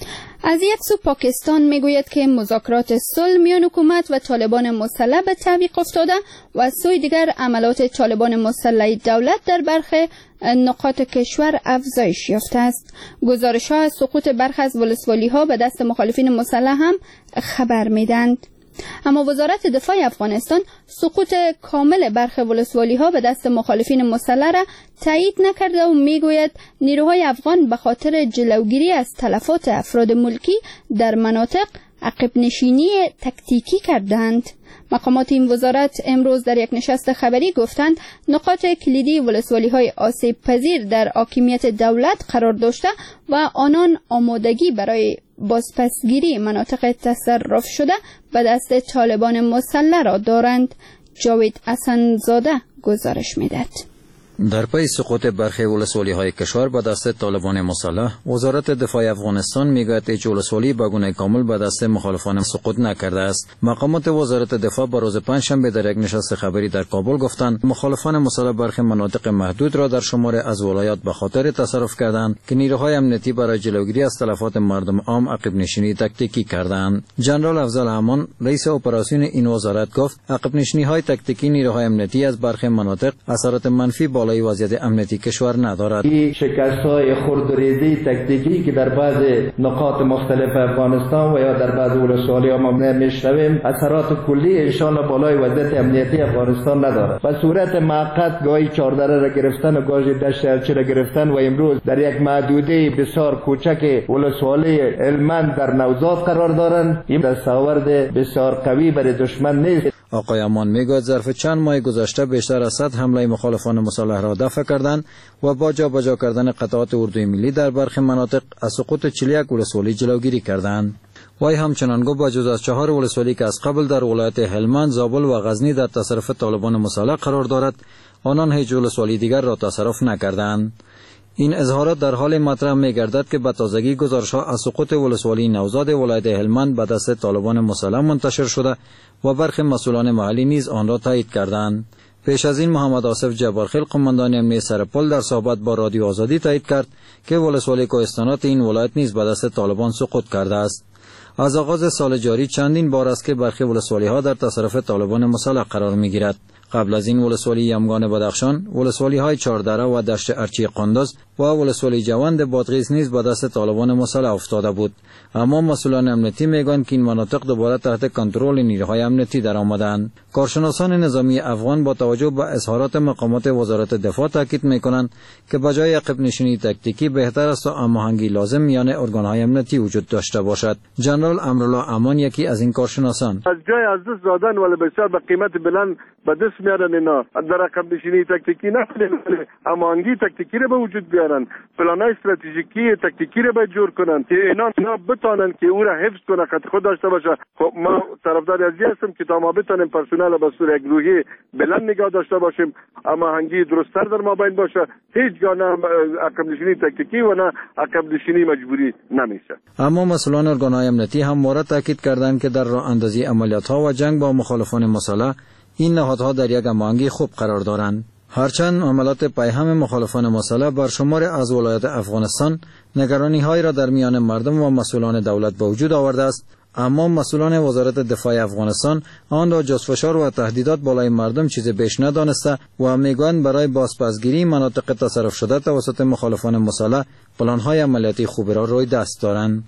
از یک سو پاکستان میگوید که مذاکرات صلح میان حکومت و طالبان مسلح به تعویق افتاده و از سوی دیگر عملات طالبان مسلح دولت در برخی نقاط کشور افزایش یافته است. گزارش‌ها از سقوط برخی از ولسوالی‌ها به دست مخالفین مسلح هم خبر میدند. اما وزارت دفاع افغانستان سقوط کامل برخی ولسوالی‌ها به دست مخالفین مسلح را تایید نکرده و میگوید نیروهای افغان به خاطر جلوگیری از تلفات افراد ملکی در مناطق عقب نشینی تکتیکی کردند. مقامات این وزارت امروز در یک نشست خبری گفتند نقاط کلیدی ولسوالی‌های آسیب پذیر در حاکمیت دولت قرار داشته و آنان آمادگی برای بازپسگیری مناطق تصرف شده به دست طالبان مسلح را دارند. جاوید حسن‌زاده گزارش می‌دهد. در پی سقوط برخی ولسوالی‌های کشور به دست طالبان مسلح، وزارت دفاع افغانستان میگوید هیچ ولسوالی به گونه کامل به دست مخالفان سقوط نکرده است. مقامات وزارت دفاع به روز پنجشنبه در یک نشست خبری در کابل گفتند مخالفان مسلح برخی مناطق محدود را در شمار از ولایات به خاطر تصرف کردند که نیروهای امنیتی برای جلوگیری از تلفات مردم عام عقب نشینی تکتیکی کردند. ژنرال افضل امان رئیس اپراسیون این وزارت گفت عقب نشینی‌های تکتیکی نیروهای امنیتی از برخی مناطق اثرات منفی بالای وضعیت امنیتی کشور ندارد. این شکست‌های خردریزی تکتیکی که در بعض نقاط مختلف افغانستان و یا در بعض ولسوالی‌ها ما می‌شنویم اثرات کلی ان شاءالله بالای وضعیت امنیتی افغانستان ندارد. به صورت موقت گاهی چهاردره را گرفتن و گاهی دشت ارچی را گرفتن و امروز در یک محدوده بسیار کوچک ولسوالی هلمند در نوزاد قرار دارند. این دستاورد بسیار قوی برای دشمن نیست. آقای امان میگوید ظرف چند ماه گذشته بیشتر از 100 حمله مخالفان مسلح را دفع کردند و با جابجا کردن قطعات اردوی ملی در برخی مناطق از سقوط 41 ولسوالی جلوگیری کردند. وی همچنان گفت با جز از 4 ولسوالی که از قبل در ولایت هلمند، زابل و غزنی در تصرف طالبان مسلح قرار دارد، آنان هیچ ولسوالی دیگر را تصرف نکردند. این اظهارات در حال مطرح می‌گردد که به تازگی گزارش‌ها از سقوط ولسوالی نوزاد ولایت هلمند به دست طالبان مسلح منتشر شده و برخی مسئولان محلی نیز آن را تایید کردند. پیش از این محمد آصف جبارخیل قماندان امنیت سرپل در صحبت با رادیو آزادی تایید کرد که ولسوالی کوهستانات این ولایت نیز به دست طالبان سقوط کرده است. از آغاز سال جاری چندین بار است که برخی ولسوالی‌ها در تصرف طالبان مسلح قرار می‌گیرد. قبل از این ولسوالی یمگان بدخشان، ولسوالی‌های چهاردره و دشت ارچی قندوز و ولسوالی جوند بادغیس نیز به دست طالبان مسلح افتاده بود. اما مسئولان امنیتی میگویند که این مناطق دوباره تحت کنترل نیروهای امنیتی درآمدند. کارشناسان نظامی افغان با توجه به اظهارات مقامات وزارت دفاع تاکید میکنند که بجای عقب نشینی تکتیکی بهتر است تا هماهنگی لازم میان ارگانهای امنیتی وجود داشته باشد. ژنرال امرالله امان یکی از این کارشناسان از جای از دست دادن ولی بسیار به قیمت بلند به دست میارن اینا در عقب نشینی تکتیکی نه ولی هماهنگی تکتیکی رو به وجود بیارن، پلان‌های استراتژیکی تکتیکی رو به جور کنن که اینا بتونن که او را حفظ کنه خط خود داشته باشه. خب ما طرفدار ازی هستم که تا ما بتونیم پرسنل به صورت گروهی بلند نگاه داشته باشیم، اما هنگی درست‌تر در ما بین باشه، هیچ گونه عقب نشینی تکتیکی و نه عقب نشینی مجبوری نمیشه. اما مسئولان ارگان‌های امنیتی همواره تاکید کردند که در راه اندازی عملیات‌ها و جنگ با مخالفان مسلح این نهادها در یک هماهنگی خوب قرار دارند. هرچند عملات پیهم مخالفان مسلح بر شمار از ولایات افغانستان نگرانی‌هایی را در میان مردم و مسئولان دولت به وجود آورده است، اما مسئولان وزارت دفاع افغانستان آن را جز فشار و تهدیدات بالای مردم چیز بیش ندانسته و میگویند برای بازپسگیری مناطق تصرف شده توسط مخالفان مسلح پلان‌های عملیاتی خوبی را روی دست دارند.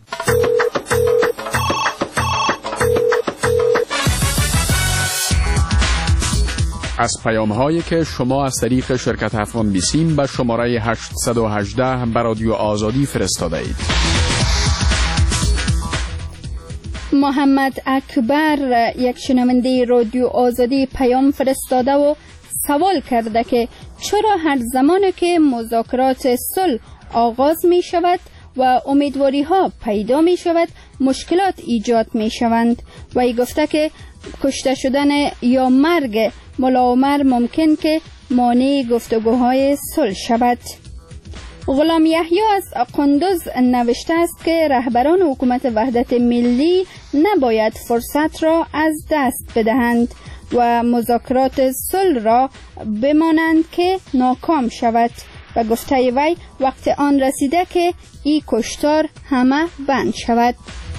از پیام‌هایی که شما از طریق شرکت افغان بیسیم به شماره 818 به رادیو آزادی فرستاده اید. محمد اکبر یک شنونده رادیو آزادی پیام فرستاده و سوال کرده که چرا هر زمانی که مذاکرات صلح آغاز می شود و امیدواری ها پیدا می شود مشکلات ایجاد می شوند و ای گفته که کشته شدن یا مرگ ملا عمر ممکن که مانع گفتگوهای صلح شود. غلام یحیی از قندوز نوشته است که رهبران حکومت وحدت ملی نباید فرصت را از دست بدهند و مذاکرات صلح را بمانند که ناکام شود و گفته وی وقت آن رسیده که این کشتار همه بند شود.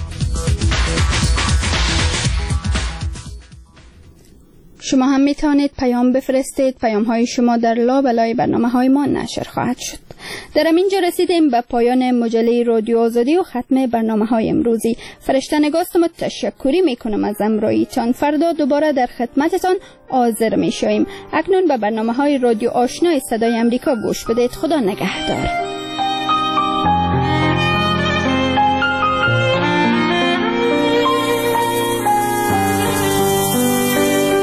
شما هم میتونید پیام بفرستید. پیام های شما در لابلای برنامه های ما نشر خواهد شد. در اینجا رسیدیم به پایان مجله رادیو آزادی و ختم برنامه های امروزی. فرشته نگاستم تشکری میکنم از امرویتان. فردا دوباره در خدمتتان حاضر میشویم. اکنون به برنامه های رادیو آشنای صدای امریکا گوش بدید. خدا نگهدار.